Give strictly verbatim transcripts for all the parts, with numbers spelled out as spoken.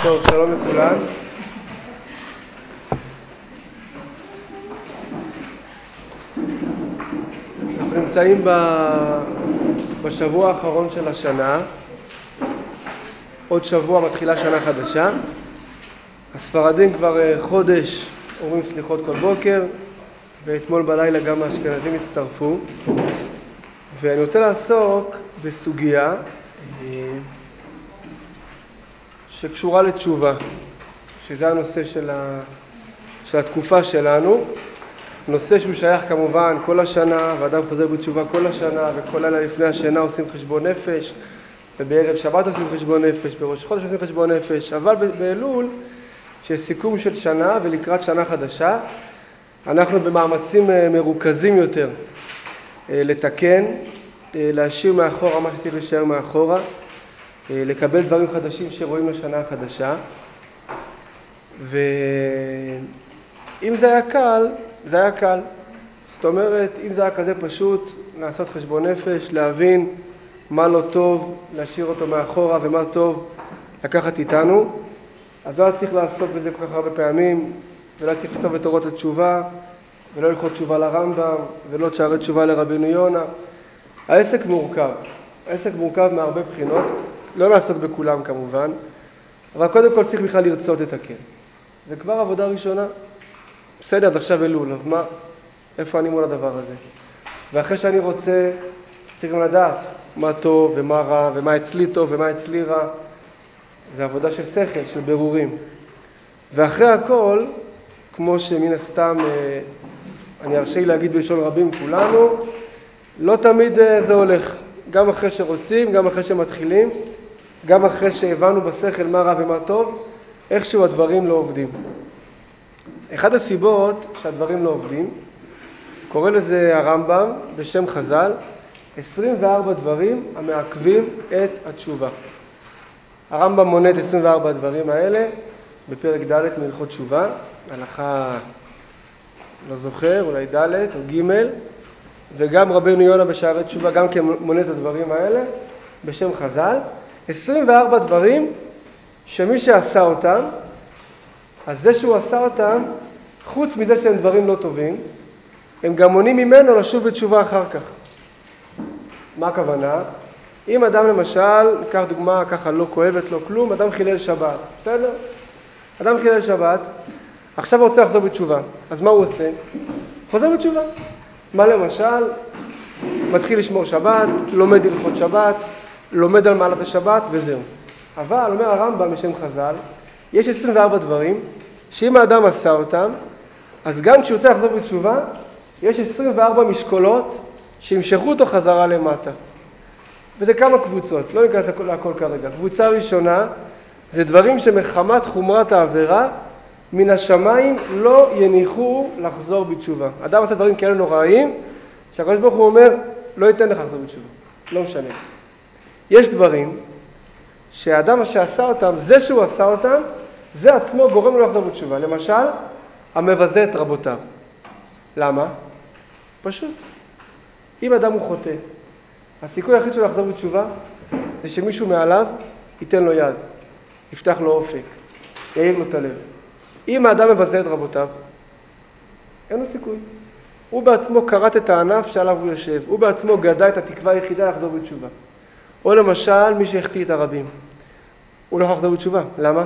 טוב, שלום לכולם. אנחנו נמצאים בשבוע האחרון של השנה. עוד שבוע מתחילה שנה חדשה. הספרדים כבר חודש אומרים סליחות כל בוקר, ואתמול בלילה גם האשכנזים הצטרפו. ואני רוצה לעסוק בסוגיה שקשורה לתשובה, שזה הנושא של, ה... של התקופה שלנו. נושא שהוא שייך כמובן כל השנה, ואדם חוזר בתשובה כל השנה, וכל לילה לפני השינה עושים חשבון נפש, ובערב שבת עושים חשבון נפש, בראש חודש עושים חשבון נפש, אבל באלול, שיש סיכום של שנה ולקראת שנה חדשה, אנחנו במאמצים מרוכזים יותר לתקן, להשאיר מאחורה מה שצריך להישאר מאחורה, לקבל דברים חדשים שרואים לשנה החדשה. ואם זה היה קל, זה היה קל. זאת אומרת, אם זה היה כזה פשוט, לעשות חשבון נפש, להבין מה לא טוב, להשאיר אותו מאחורה, ומה טוב לקחת איתנו, אז לא היה צריך לעסוק בזה כל כך הרבה פעמים, ולא היה צריך לכתוב את אורות התשובה, ולא ללכות תשובה לרמב"ם, ולא תשערי תשובה לרבינו יונה. העסק מורכב. העסק מורכב מהרבה בחינות. לא לעסוק בכולם כמובן, אבל קודם כל צריך בכלל לרצות את הקל. זה כבר עבודה ראשונה. בסדר, עד עכשיו אלול, אז מה? איפה אני מול הדבר הזה? ואחרי שאני רוצה, צריך לדעת מה טוב ומה רע, ומה אצלי טוב ומה אצלי רע. זה עבודה של שכל, של ברורים. ואחרי הכל, כמו שמן הסתם, אני ארשה לי להגיד בלשון רבים כולנו, לא תמיד זה הולך. גם אחרי שרוצים, גם אחרי שמתחילים, גם אחרי שהבנו בשכל מה רע ומה טוב, איכשהו הדברים לא עובדים. אחד הסיבות שהדברים לא עובדים, קורא לזה הרמב"ם בשם חז"ל, עשרים וארבעה דברים המעכבים את התשובה. הרמב"ם מונה את עשרים וארבעה הדברים האלה בפרק ד' מהלכות תשובה, הלכה לא זוכר, אולי ד' או ג', וגם רבינו יונה בשערי תשובה גם כן מונה את הדברים האלה בשם חז"ל. עשרים וארבעה דברים שמי שעשה אותם, אז זה שהוא עשה אותם, חוץ מזה שהם דברים לא טובים, הם גם מונים ממנו לשוב בתשובה אחר כך. מה הכוונה? אם אדם למשל, קח דוגמה ככה לא כואבת, לא כלום, אדם חילל שבת, בסדר? אדם חילל שבת, עכשיו הוא רוצה לחזור בתשובה, אז מה הוא עושה? חוזר בתשובה. מה למשל? מתחיל לשמור שבת, לומד הלכות שבת, לומד על מעלת השבת וזהו. אבל, אומר הרמב"ם בשם חז"ל, יש עשרים וארבעה דברים שאם האדם עשה אותם, אז גם כשהוא רוצה לחזור בתשובה, יש עשרים וארבע משקולות שימשכו אותו חזרה למטה. וזה כמה קבוצות, לא ניכנס לכל כרגע. קבוצה ראשונה, זה דברים שמחמת חומרת העבירה, מן השמיים לא יניחו לחזור בתשובה. אדם עושה דברים כאלה נוראים, שהקדוש ברוך הוא אומר, לא ייתן לך לחזור בתשובה. לא משנה. יש דברים שהאדם שעשה אותם, זה שהוא עשה אותם, זה עצמו גורם לו לחזור בתשובה. למשל, המבזה את רבותיו. למה? פשוט. אם אדם הוא חוטא, הסיכוי היחיד שלו לחזור בתשובה, זה שמישהו מעליו ייתן לו יד, יפתח לו אופק, יעיר לו את הלב. אם האדם מבזה את רבותיו, אין לו סיכוי. הוא בעצמו קראת את הענף שעליו הוא יושב. הוא בעצמו גדע את התקווה היחידה לחזור בתשובה. או למשל, מי שהחטיא את הרבים. הוא לא יכול לחזור בתשובה. למה?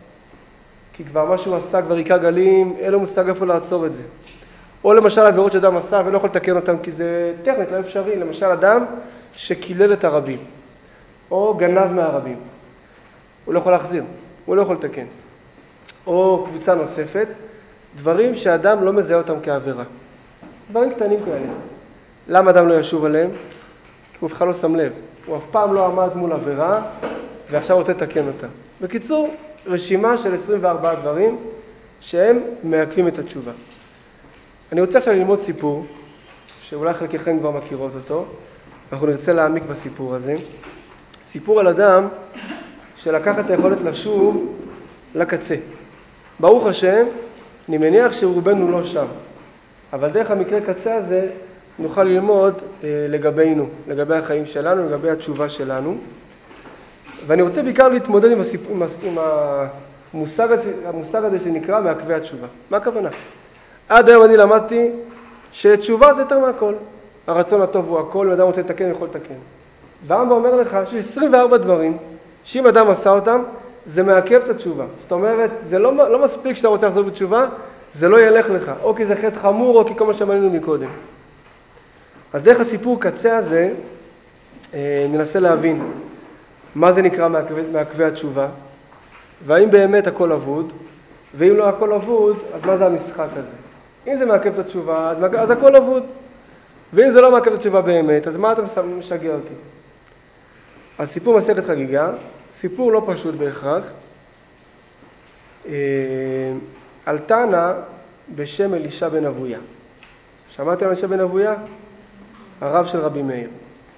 כי כבר מה שהוא עשה כבר עיקר גלים, אין לו מושג איפה לעצור את זה. או למשל, עבירות שאדם עשה ולא יכול לתקן אותם, כי זה טכנית, לא אפשרי. למשל, אדם שקילל את הרבים. או גנב מהרבים. הוא לא יכול להחזיר. הוא לא יכול לתקן. או קבוצה נוספת, דברים שאדם לא מזהה אותם כעבירה. דברים קטנים כאלה. למה אדם לא ישוב עליהם? כי הוא בכלל לא שם לב. הוא אף פעם לא עמד מול עבירה, ועכשיו רוצה לתקן אותה. בקיצור, רשימה של עשרים וארבעה דברים שהם מעכבים את התשובה. אני רוצה עכשיו ללמוד סיפור, שאולי חלקכם כבר מכירות אותו, אנחנו נרצה להעמיק בסיפור הזה. סיפור על אדם שלקח את היכולת לשוב לקצה. ברוך השם, אני מניח שרובנו לא שם. אבל דרך המקרה קצה הזה נוכל ללמוד אה, לגבינו, לגבי החיים שלנו, לגבי התשובה שלנו. ואני רוצה בעיקר להתמודד עם, הסיפ... עם, הס... עם המושג, המושג הזה שנקרא מעכבי התשובה. מה הכוונה? עד היום אני למדתי שתשובה זה יותר מהכל. הרצון הטוב הוא הכל, אם אדם רוצה לתקן, יכול לתקן. והרמב"ם אומר לך שיש עשרים וארבעה דברים, שאם אדם עשה אותם, זה מעכב את התשובה. זאת אומרת, זה לא, לא מספיק שאתה רוצה לחזור בתשובה, זה לא ילך לך. או כי זה חטא חמור, או כי כל מה שמענו מקודם. אז דרך הסיפור קצה הזה, אה, ננסה להבין מה זה נקרא מעכבי, מעכבי התשובה, והאם באמת הכל אבוד, ואם לא הכל אבוד, אז מה זה המשחק הזה? אם זה מעכב את התשובה, אז, אז הכל אבוד. ואם זה לא מעכב את התשובה באמת, אז מה אתה משגע אותי? אז סיפור מסכת חגיגה, סיפור לא פשוט בהכרח, אה, על תנא בשם אלישע בן אבויה. שמעתם על אלישע בן אבויה? הרב של רבי מאיר.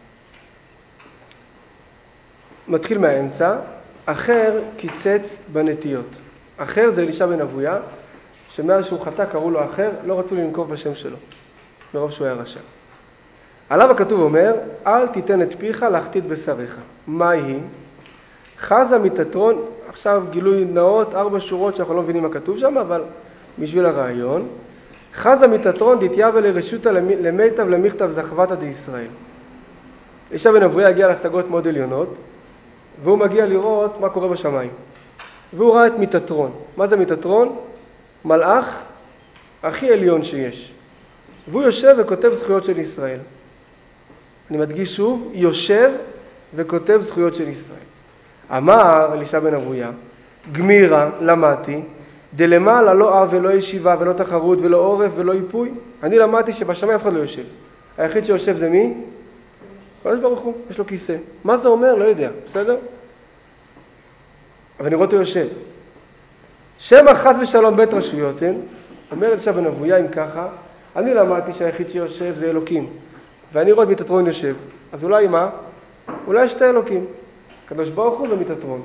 מתחיל מהאמצע, אחר קיצץ בנטיות. אחר זה אלישע בן אבויה, שמאז שהוא חטא קראו לו אחר, לא רצו לנקוב בשם שלו, מרוב שהוא היה רשע. עליו הכתוב אומר, אל תיתן את פיך להחטיא את בשריך. מה היא? חזה מתתרון, עכשיו גילוי נאות, ארבע שורות שאנחנו לא מבינים מה כתוב שם, אבל בשביל הרעיון, חזה מתתרון דתייבא לרשותא למיטב למכתב זכבתא דישראל. אלישע בן אבויה הגיע להשגות מאוד עליונות, והוא מגיע לראות מה קורה בשמיים. והוא ראה את מתתרון. מה זה מתתרון? מלאך הכי עליון שיש. והוא יושב וכותב זכויות של ישראל. אני מדגיש שוב, יושב וכותב זכויות של ישראל. אמר אלישע בן אבויה, גמירה, למדתי, דלמעלה לא אב ולא ישיבה ולא תחרות ולא עורף ולא איפוי. אני למדתי שבשמיים אף אחד לא יושב. היחיד שיושב זה מי? הקדוש ברוך הוא, יש לו כיסא. מה זה אומר? לא יודע, בסדר? אבל אני רואה אותו יושב. שמא חס ושלום בית רשויות, אין? אומר אלישע בן אבויה, אם ככה, אני למדתי שהיחיד שיושב זה אלוקים. ואני רואה את מתתרון יושב. אז אולי מה? אולי יש שתי אלוקים. הקדוש ברוך הוא ומתתרון.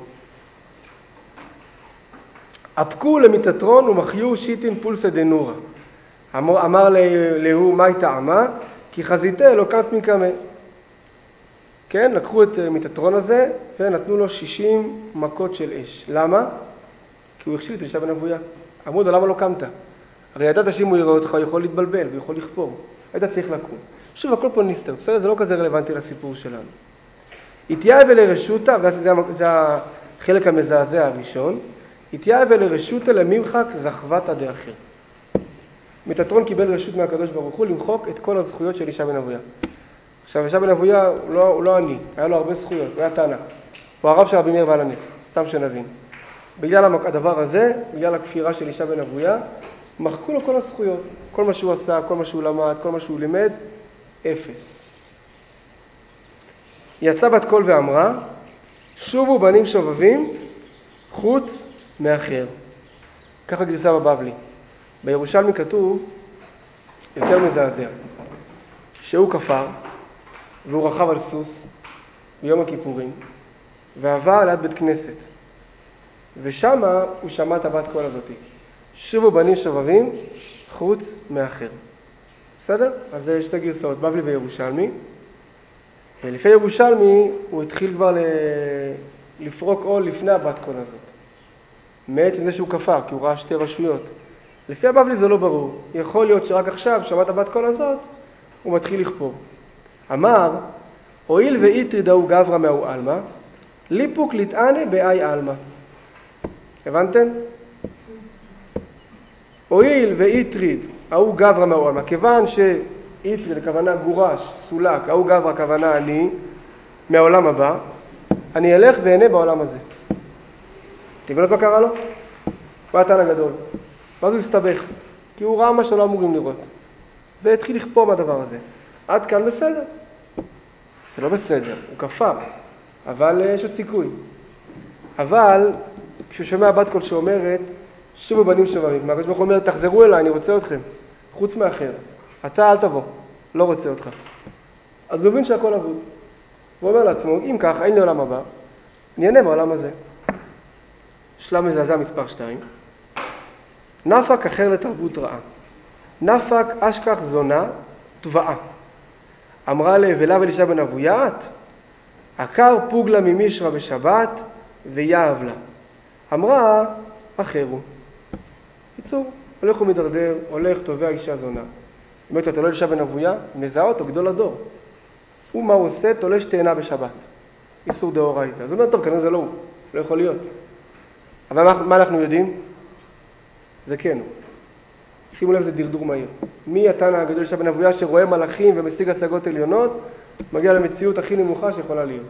אפקו למתתרון ומחיו שיטין פולסא דנורא. אמר, אמר להוא מה טעמה? כי חזיתה אלוקת מקמא. כן, לקחו את מתתרון הזה ונתנו לו שישים מכות של אש. למה? כי הוא הכשיל את אלישע בן אבויה. אמרו לו, למה לא קמת? הרי ידעת שאם הוא יראה אותך, הוא יכול להתבלבל ויכול לכפור. היית צריך לקום. שוב, הכל פה נסתר. בסדר, זה לא כזה רלוונטי לסיפור שלנו. התייעב לרשותא, וזה החלק המזעזע הראשון, התייעב לרשותא לממחק זכבתא דאחר. מתתרון קיבל רשות מהקדוש ברוך הוא למחוק את כל הזכויות של אלישע בן אבויה. עכשיו, אלישע בן אבויה הוא לא, הוא לא עני, היה לו הרבה זכויות, הוא היה תנא. הוא הרב של רבי מאיר בעל הנס, סתם שנבין. בגלל הדבר הזה, בגלל הכפירה של אלישע בן אבויה, מחקו לו כל הזכויות. כל מה שהוא עשה, כל מה שהוא למד, כל מה שהוא לימד, אפס. יצא בת קול ואמרה, שובו בנים שובבים, חוץ מאחר. ככה גרסה בבבלי. בירושלמי כתוב, יותר מזעזע, שהוא כפר, והוא רכב על סוס, ביום הכיפורים, ועבר ליד בית כנסת. ושמה הוא שמע את הבת קול הזאת. שובו בנים שובבים, חוץ מאחר. בסדר? אז זה שתי גרסאות, בבלי וירושלמי. לפי ירושלמי הוא התחיל כבר לפרוק עול לפני הבת קול הזאת. מעצם זה שהוא כפר, כי הוא ראה שתי רשויות. לפי הבבלי זה לא ברור. יכול להיות שרק עכשיו, שמעת הבת קול הזאת, הוא מתחיל לכפור. אמר, הואיל ואיטריד ההוא גברא מההוא עלמא, ליפוק לטענה באי עלמא. הבנתם? הואיל ואיטריד ההוא גברא מההוא עלמא, כיוון שאיטריד הכוונה גורש, סולק, ההוא גברא הכוונה אני, מהעולם הבא, אני אלך ואענה בעולם הזה. תבינו מה קרה לו? הוא היה תנא גדול. ואז הוא הסתבך, כי הוא ראה מה שלא אמורים לראות. והתחיל לכפור מהדבר הזה. עד כאן בסדר. זה לא בסדר, הוא כפר. אבל יש עוד סיכוי. אבל כשהוא שומע בת קול שאומרת, שובו בנים שובבים. הקדוש ברוך הוא אומר, תחזרו אליי, אני רוצה אתכם. חוץ מאחר. אתה אל תבוא, לא רוצה אותך. אז הוא מבין שהכל אבוד. הוא אומר לעצמו, אם כך, אין לי עולם הבא, אני אענה בעולם הזה. שלב מזעזע מספר שתיים. נפק אחר לתרבות רעה. נפק אשכח זונה טבעה. אמרה להבלה ואלישע בן אבויה, עקר פוגלה ממישרה בשבת ויעב לה. אמרה, אחר הוא. קיצור, הולך ומדרדר, הולך, תובע אישה זונה. אומרת, אתה לא אישה בן אבויה, מזהה אותו, גדול הדור. הוא מה הוא עושה? תולש תאנה בשבת. איסור דאורייתא. אז הוא אומר, טוב, כנראה זה לא הוא, לא יכול להיות. אבל מה, מה אנחנו יודעים? זה כן הוא. שימו לב, זה דרדור מהיר. מי התנא הגדול אישה בן אבויה שרואה מלאכים ומשיג השגות עליונות, מגיע למציאות הכי נמוכה שיכולה להיות.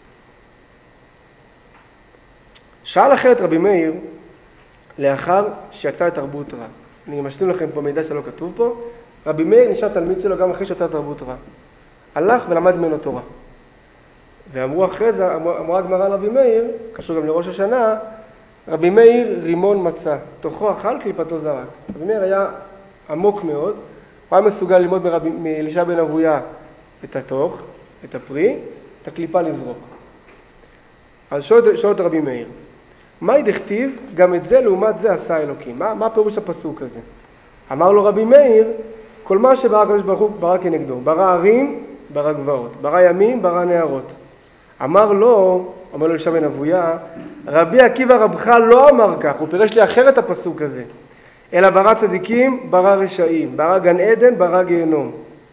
שאל אחרת רבי מאיר, לאחר שיצא לתרבות רע. אני משלים לכם פה מידע שלא כתוב פה. רבי מאיר נשאר תלמיד שלו גם אחרי שיצא לתרבות רע. הלך ולמד ממנו תורה. ואמרו אחרי זה, אמרה הגמרא על רבי מאיר, קשור גם לראש השנה, רבי מאיר רימון מצא, תוכו אכל קליפתו זרק. רבי מאיר היה עמוק מאוד, הוא היה מסוגל ללמוד מאלישע בן אבויה את התוך, את הפרי, את הקליפה לזרוק. אז שואל את רבי מאיר, מהי דכתיב? גם את זה לעומת זה עשה אלוקים. מה, מה פירוש הפסוק הזה? אמר לו רבי מאיר, כל מה שברא הקדוש ברוך הוא ברא כנגדו, ברא ערים, ברא גבעות, ברא ימים, ברא נהרות. אמר לו, אומר לו אלישע בן אבויה, רבי עקיבא רבך לא אמר כך, הוא פירש לי אחרת הפסוק הזה, אלא ברא צדיקים, ברא רשעים, ברא גן עדן, ברא גיהנום.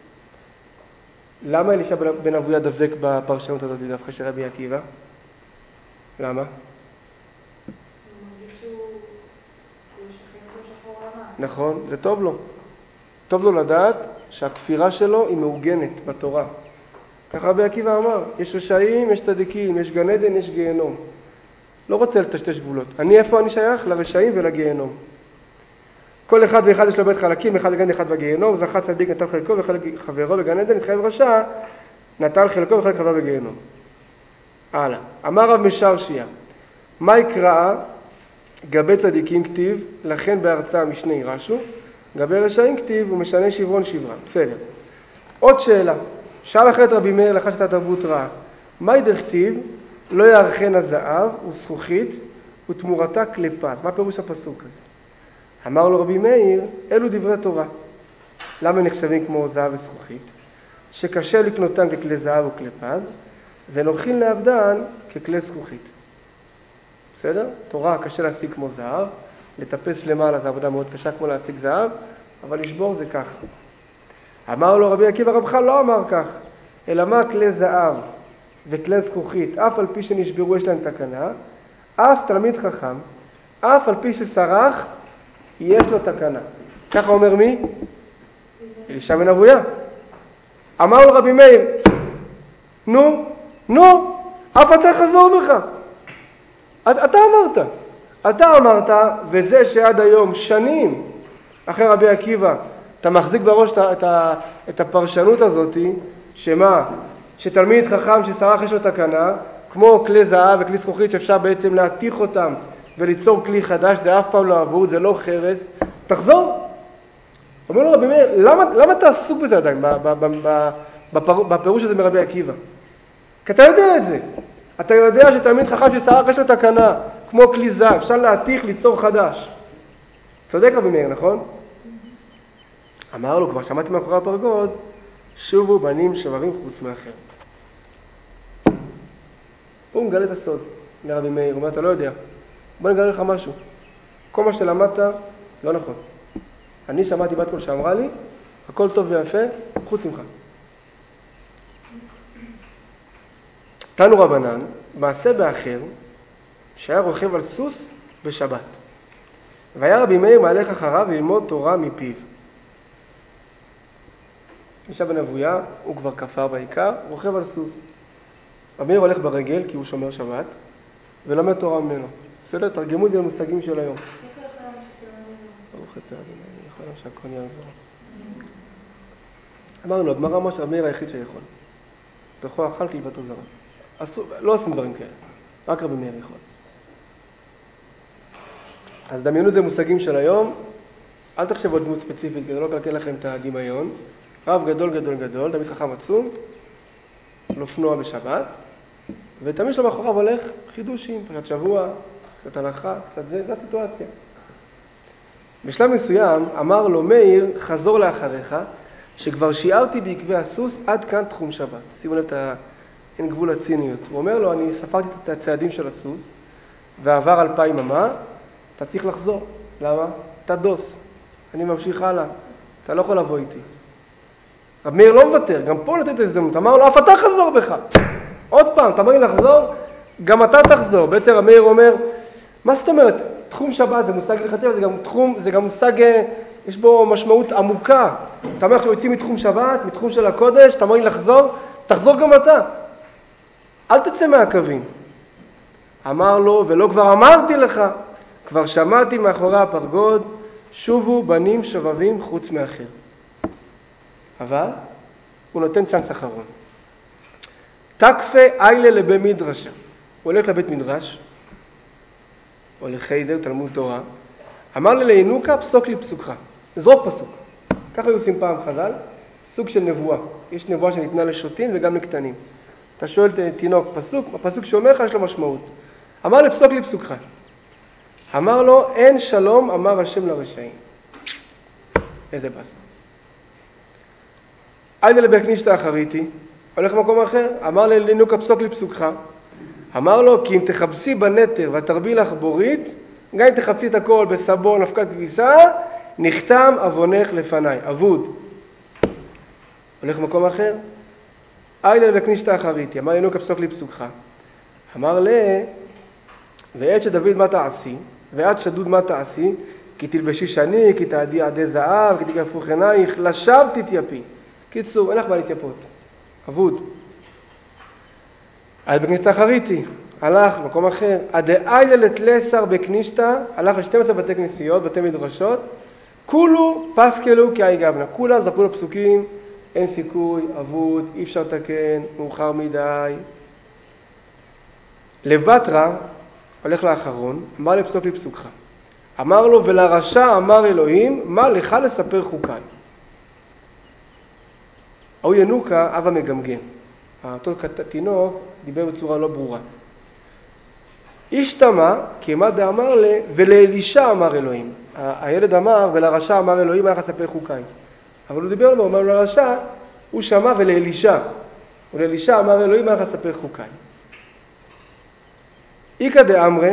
למה אלישע בן אבויה דבק בפרשנות הזאת דווקא של רבי עקיבא? למה? נכון, זה טוב לו. טוב לו לדעת שהכפירה שלו היא מעוגנת בתורה. ככה רבי עקיבא אמר, יש רשעים, יש צדיקים, יש גן עדן, יש גיהנום. לא רוצה לטשטש גבולות. אני איפה אני שייך? לרשעים ולגיהנום. כל אחד ואחד יש לו בית חלקים, אחד בגן אחד בגיהנום, זכה צדיק נטל חלקו וחלק חברו בגן עדן, התחייב רשע, נטל חלקו וחלק חברו בגיהנום. הלאה. אמר רב משרשיה, מה יקרא? גבי צדיקים כתיב, לכן בארצה המשנה ירשו, גבי רשעים כתיב, הוא משנה שברון שברן. בסדר. עוד שאלה. שאל אחרת רבי מאיר לאחר שהייתה תרבות רעה. מהי דכתיב? לא יארכן הזהב וזכוכית ותמורתה קליפה. מה פירוש הפסוק הזה? אמר לו רבי מאיר, אלו דברי תורה. למה נחשבים כמו זהב וזכוכית? שקשה לקנותם ככלי זהב וקליפז, ונוחין לעבדן ככלי זכוכית. בסדר? תורה קשה להשיג כמו זהב, לטפס למעלה זה עבודה מאוד קשה כמו להשיג זהב, אבל לשבור זה ככה. אמר לו רבי עקיבא רבך לא אמר כך, אלא מה כלי זהב וכלי זכוכית, אף על פי שנשברו יש להם תקנה, אף תלמיד חכם, אף על פי שסרח, יש לו תקנה. ככה אומר מי? אלישע בן אבויה. אמר לו רבי מאיר, נו, נו, אף אתה חזור בך. אתה אמרת, אתה אמרת, וזה שעד היום שנים אחרי רבי עקיבא, אתה מחזיק בראש את, את, את הפרשנות הזאת, שמה? שתלמיד חכם שסרח יש לו תקנה, כמו כלי זהב וכלי זכוכית שאפשר בעצם להתיך אותם וליצור כלי חדש, זה אף פעם לא עבור, זה לא חרס, תחזור. אומר לו רבי מאיר, למה, למה אתה עסוק בזה עדיין, בפירוש הזה מרבי עקיבא? כי אתה יודע את זה. אתה יודע שתלמיד חכם שסרח יש לו תקנה, כמו כלי זהב, אפשר להתיך, ליצור חדש. צודק רבי מאיר, נכון? אמר לו, כבר שמעתי מאחורי הפרגוד, שובו בנים שברים חוץ מאחר. פה הוא מגלה את הסוד לרבי מאיר, הוא אומר, אתה לא יודע. בוא נגלה לך משהו. כל מה שלמדת, לא נכון. אני שמעתי בת קול שאמרה לי, הכל טוב ויפה, חוץ ממך. תנו רבנן, מעשה באחר, שהיה רוכב על סוס בשבת. והיה רבי מאיר מהלך אחריו ללמוד תורה מפיו. אלישע בן אבויה, הוא כבר כפר בעיקר, רוכב על סוס. רבי מאיר הולך ברגל כי הוא שומר שבת, ולומד תורה ממנו. בסדר, תרגמו את זה למושגים של היום. ברוך אתה אדוני, יכול להיות שהכל יעבור. אמרנו, הגמרא אמרה שרבי מאיר היחיד שיכול. תוכו אכל קליפתו זרק. לא עושים דברים כאלה, רק רבי מאיר יכול. אז דמיינו את זה מושגים של היום, אל תחשבו על דמות ספציפית, כדי לא לקלקל לכם את הדמיון. רב גדול גדול גדול, תמיד חכם עצום, לאופנוע בשבת, ותמיד שלו מאחוריו הולך חידושים, פרשת שבוע, קצת הלכה, קצת זה, זה הסיטואציה. בשלב מסוים אמר לו מאיר, חזור לאחריך, שכבר שיערתי בעקבי הסוס עד כאן תחום שבת. שימו לב את ה... אין גבול הציניות. הוא אומר לו, אני ספרתי את הצעדים של הסוס, ועבר אלפיים אמה, אתה צריך לחזור. למה? אתה דוס. אני ממשיך הלאה. אתה לא יכול לבוא איתי. רב מאיר לא מוותר, גם פה נתת הזדמנות. אמר לו, אף אתה חזור בך. עוד פעם, אתה אומר לי לחזור, גם אתה תחזור. בעצם רב מאיר אומר, מה זאת אומרת? תחום שבת זה מושג הלכתי, אבל זה גם תחום, זה גם מושג, יש בו משמעות עמוקה. אתה אומר, אנחנו יוצאים מתחום שבת, מתחום של הקודש, אתה אומר לי לחזור, תחזור גם אתה. אל תצא מהקווים. אמר לו, ולא כבר אמרתי לך, כבר שמעתי מאחורי הפרגוד, שובו בנים שובבים חוץ מאחר. אבל הוא נותן צ'אנס אחרון. תקפה איילה לבית מדרשה. הוא הולך לבית מדרש, או לחיידר, תלמוד תורה. אמר ללעינוקה, פסוק לי פסוקך. זרוק פסוק. ככה היו עושים פעם חז"ל, סוג של נבואה. יש נבואה שניתנה לשוטים וגם לקטנים. אתה שואל תינוק פסוק, הפסוק שאומר לך יש לו משמעות. אמר לפסוק לי פסוקך. אמר לו, אין שלום, אמר השם לרשעים. איזה בסה. עד לבית כנישתא אחריתי, הולך למקום אחר, אמר ללעינוקה, פסוק לי פסוקך. אמר לו, כי אם תחפשי בנתר ותרבי לך בורית, גם אם תחפשי את הכל בסבון, אבקת כביסה, נחתם אבונך לפניי, אבוד. הולך למקום אחר, איילה לבית כנישתא אחריתי, אמר ללעינוקה, פסוק לי פסוקך. אמר לה, ועת שדוד מה תעשי, ועת שדוד מה תעשי, כי תלבשי שני, כי תעדי עדי זהב, כי תגפוך עינייך, לשווא תתייפי. קיצור, אין לך מה להתייפות. אבוד. על בכנישתא אחריתי, הלך למקום אחר. הדאיילה לתלסר בכנישתא, הלך ל-שתים עשרה בתי כנסיות, בתי מדרשות, כולו פסקלו כאי גבנה. כולם זרקו לו פסוקים, אין סיכוי, אבוד, אי אפשר לתקן, מאוחר מדי. לבטרה, הולך לאחרון, אמר לפסוק לי פסוקך. אמר לו, ולרשע אמר אלוהים, מה לך לספר חוקיי? ההוא ינוקה, אבא מגמגם. אותו תינוק דיבר בצורה לא ברורה. השתמע, כי מה דאמר לה, ולאלישע אמר אלוהים. הילד אמר, ולרשע אמר אלוהים, מה לך לספר חוקיי? אבל הוא דיבר לו, הוא אמר לו לרשע, הוא שמע ולאלישע. ולאלישע אמר אלוהים, מה לך לספר חוקיי? איקא דאמרי,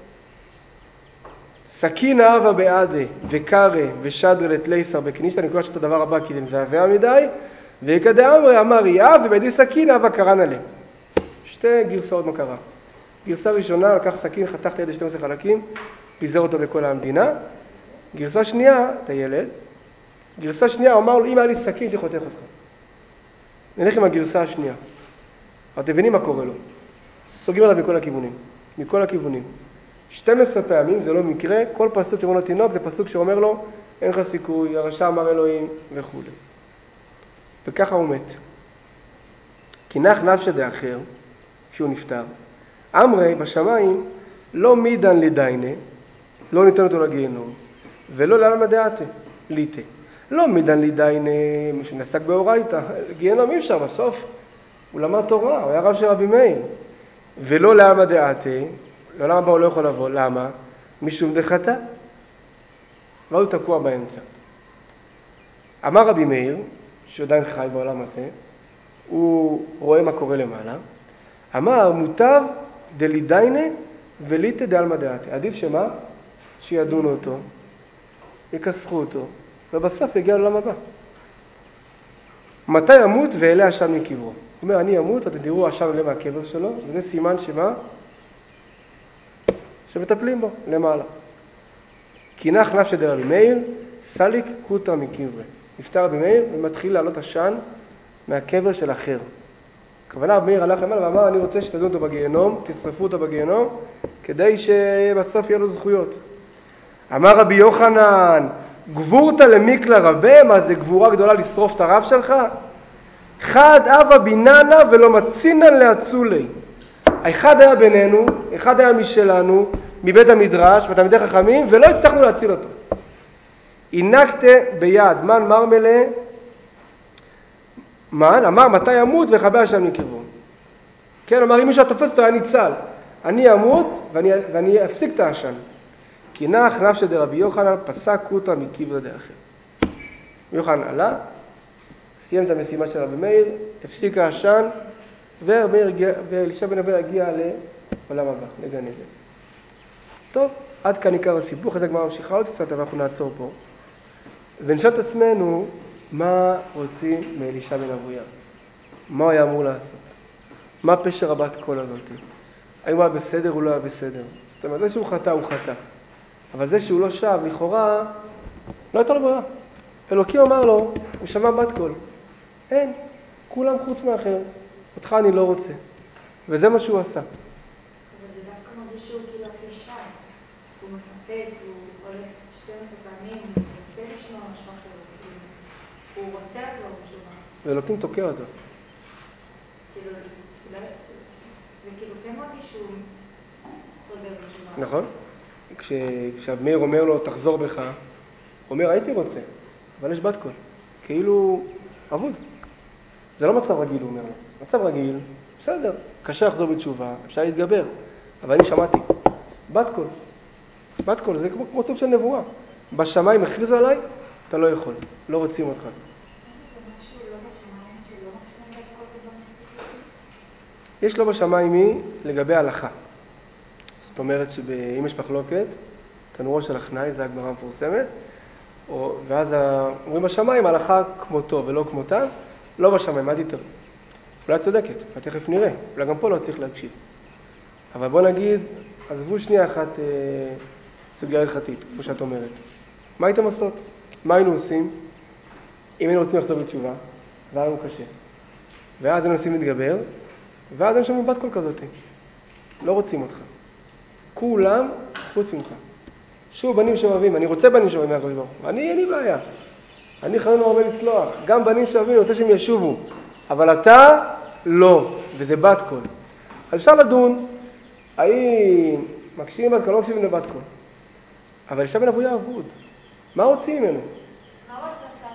סכינה אבה בעדה וקרא ושדרה לתלייסר בכנישתא, אני קורא שאת הדבר הבא כי זה מזעזע מדי, ואיקא דאמרי אמר יאב ובידי סכינה אבה קרן עליה. שתי גרסאות מה קרה. גרסה ראשונה, לקח סכין, חתך את היד ל-שנים עשר חלקים, פיזר אותו בכל המדינה. גרסה שנייה, את הילד, גרסה שנייה, הוא אמר לו, אם היה לי סכין, הייתי חותך אותך. נלך עם הגרסה השנייה. אבל תבינים מה קורה לו. סוגרים עליו מכל הכיוונים. מכל הכיוונים. שתים עשרה פעמים, זה לא מקרה, כל פסוק שאומר לו תינוק, זה פסוק שאומר לו, אין לך סיכוי, הרשע אמר אלוהים, וכו'. וככה הוא מת. כי נח נפשא דאחר, כשהוא נפטר, אמרי בשמיים, לא מידן לדיינה, לא ניתן אותו לגיהנום, ולא לעלמא דעתה, ליטה. לא מידן לדיינה, מי שנסק באורייתא, גיהנום אי אפשר, בסוף הוא למד תורה, הוא היה רב של רבי מאיר. ולא לעלמא דעתה, לעולם הבא הוא לא יכול לבוא, למה? משום דחטא. לא הוא תקוע באמצע. אמר רבי מאיר, שעדיין חי בעולם הזה, הוא רואה מה קורה למעלה, אמר, מוטב דלידיינה וליטה דעלמא דעתה. עדיף שמה? שידונו אותו, יכסחו אותו, ובסוף יגיע לעולם הבא. מתי ימות ואלה עשן מקברו? הוא אומר, אני אמות, ואתם תראו עשן עולה מהקבר שלו, וזה סימן שמה? שמטפלים בו, למעלה. כי נח נפשא דרבי מאיר, סליק קוטרא מקברי. נפטר רבי מאיר ומתחיל לעלות עשן מהקבר של אחר. הכוונה רבי מאיר הלך למעלה ואמר, אני רוצה שתדונו אותו בגיהנום, תשרפו אותו בגיהנום, כדי שבסוף יהיה לו זכויות. אמר רבי יוחנן, גבורתא למיקלא רבה, מה זה גבורה גדולה לשרוף את הרב שלך? חד אבא ביננה ולא מצינן לאצולי. האחד היה בינינו, אחד היה משלנו, מבית המדרש, בתלמידי חכמים, ולא הצלחנו להציל אותו. אינקתה ביד, מן מרמלה, מן, אמר מתי ימות ויכבה עשן מקרבו. כן, אמר אם מישהו תופס אותו היה ניצל. אני אמות ואני, ואני אפסיק את העשן. כי נח נפשא דרבי יוחנן פסק קוטרא מקברי דאחר. יוחנן עלה, סיים את המשימה של רבי מאיר, הפסיק העשן, ואלישע בן אביה הגיע לעולם הבא, לגן עדן. טוב. עד כאן עיקר הסיפור, אחרי זה הגמרא ממשיכה עוד קצת, אבל אנחנו נעצור פה. ונשאל את עצמנו, מה רוצים מאלישע בן אבויה? מה הוא היה אמור לעשות? מה פשר הבת קול הזאת? האם הוא היה בסדר או לא היה בסדר? זאת אומרת, זה שהוא חטא, הוא חטא. אבל זה שהוא לא שב, לכאורה, לא הייתה לו ברירה. אלוקים אמר לו, הוא שמע בת קול. אין, כולם חוץ מאחר. אותך אני לא רוצה. וזה מה שהוא עשה. אבל זה דווקא מרגיש שהוא כאילו הכי שי. הוא מפטס, הוא הולך שתים עשרה פעמים, הוא רוצה לשמוע משהו אחר. הוא רוצה לחזור בתשובה. ואלוקים תוקע אותו. כאילו, זה כאילו כן מרגיש שהוא חוזר בתשובה. נכון? כש, כשאבמיר אומר לו, תחזור בך, הוא אומר, הייתי רוצה, אבל יש בת קול. כאילו, אבוד. זה לא מצב רגיל, הוא אומר לו. מצב רגיל, בסדר, קשה לחזור בתשובה, אפשר להתגבר. אבל אני שמעתי, בת קול. בת קול, זה כמו, כמו סוג של נבואה. בשמיים הכריזו עליי, אתה לא יכול, לא רוצים אותך. זה משהו לא בשמיים שלא מקשיבים בת קול בדברים ספציפיים? יש לא בשמיים היא לגבי הלכה. זאת אומרת שאם יש מחלוקת, תנורו של החנאי, זה הגמרא המפורסמת, או, ואז אומרים בשמיים, הלכה כמותו ולא כמותה, לא בשמיים, מה תתאר? אולי צודקת, תכף נראה, אולי גם פה לא צריך להקשיב. אבל בוא נגיד, עזבו שנייה אחת אה, סוגיה הלכתית, כמו שאת אומרת. מה הייתם עושות? מה היינו עושים? אם היינו רוצים לחזור בתשובה, והיה לנו קשה. ואז היינו עושים להתגבר, ואז אין שם בת קול כזאת. לא רוצים אותך. כולם חוץ ממך. שוב, בנים שאוהבים, אני רוצה בנים שאוהבים מהקדוש ברוך הוא. אני, אין לי בעיה. אני חייב הרבה לסלוח. גם בנים שאוהבים, אני רוצה שהם ישובו. אבל אתה, לא. וזה בת קול. אז אפשר לדון, האם מקשיבים בת קול, לא מקשיבים לבת קול. אבל אישה בן אבויה אבוד. מה רוצים ממנו? מה הוא עשה שעה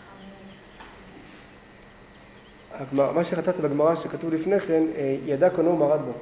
כל כך? מה שחטאת בגמרא שכתוב לפני כן, ידע קונו ומרד בו.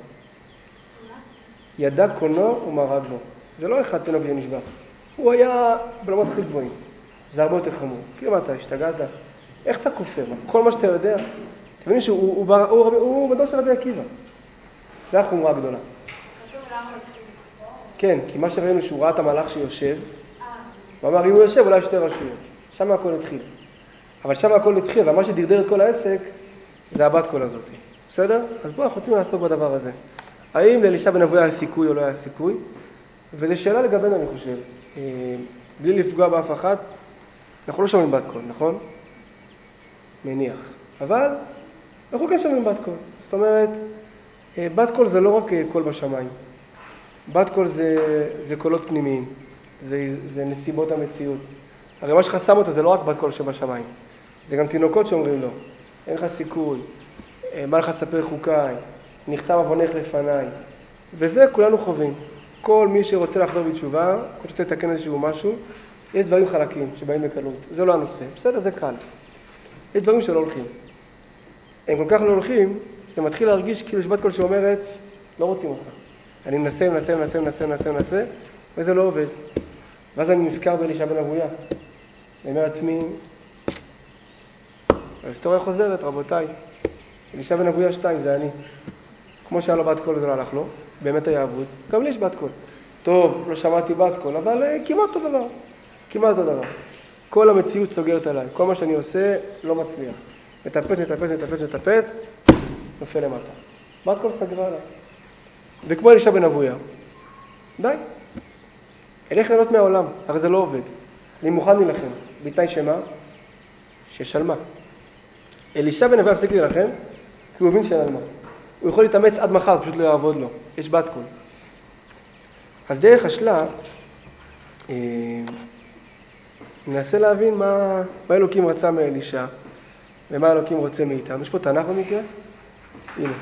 ידע קונו ומרד בו. זה לא אחד תינוק שנשבע. הוא היה ברמות הכי גבוהים. זה הרבה יותר חמור. כאילו מה אתה, השתגעת? איך אתה כופר? כל מה שאתה יודע? אתה מבין שהוא הוא, הוא, הוא, הוא בדור של רבי עקיבא. זה החומרה הגדולה. חשוב למה הוא התחיל לכפור? כן, כי מה שראינו שהוא ראה את המלאך שיושב, הוא אמר, אם הוא יושב, אולי שתי רשויות. שם הכל התחיל. אבל שם הכל התחיל, ומה שדרדר את כל העסק, זה הבת קול הזאת. בסדר? אז בואו, אנחנו רוצים לעסוק בדבר הזה. האם לאלישע בן אבויה היה סיכוי או לא היה סיכוי? וזו שאלה לגבינו, אני חושב. בלי לפגוע באף אחת, אנחנו לא שומעים בת קול, נכון? מניח. אבל אנחנו כן שומעים בת קול. זאת אומרת, בת קול זה לא רק קול בשמיים. בת קול זה, זה קולות פנימיים. זה, זה נסיבות המציאות. הרי מה שחסם אותו זה לא רק בת קול שבשמיים. זה גם תינוקות שאומרים לו, אין לך סיכוי, מה לך לספר חוקיי, נכתב עוונך לפניי. וזה כולנו חווים. כל מי שרוצה לחזור בתשובה, כל שרוצה לתקן איזשהו משהו, יש דברים חלקים שבאים בקלות. זה לא הנושא. בסדר, זה קל. יש דברים שלא הולכים. הם כל כך לא הולכים, זה מתחיל להרגיש כאילו יש בת קול שאומרת, לא רוצים אותך. אני מנסה, מנסה, מנסה, מנסה, מנסה, מנסה, וזה לא עובד. ואז אני נזכר באלישע בן אבויה. אני אומר לעצמי, ההיסטוריה חוזרת, רבותיי. אלישע בן אבויה שתיים, זה אני. כמו שהיה לו בת קול, זה לא הלך לו. באמת היה אבוד. גם לי יש בת קול. טוב, לא שמעתי בת קול, אבל uh, כמעט אותו דבר. כמעט אותו דבר. כל המציאות סוגרת עליי. כל מה שאני עושה לא מצליח. מטפס, מטפס, מטפס, מטפס, נופל למטה. בת קול סגרה עליי. וכמו אלישע בן אבויה. די. אלך ליהנות מהעולם, הרי זה לא עובד. אני מוכן להילחם. בתנאי שמה? ששלמה. אלישע בן אבויה הפסיק להילחם, כי הוא הבין שאין על מה. הוא יכול להתאמץ עד מחר, פשוט לא יעבוד לו. יש בת קול. אז דרך השלה, אה, ננסה להבין מה, מה אלוקים רצה מאלישע, ומה אלוקים רוצה מאיתנו. יש פה תנ"ך במקרה? הנה.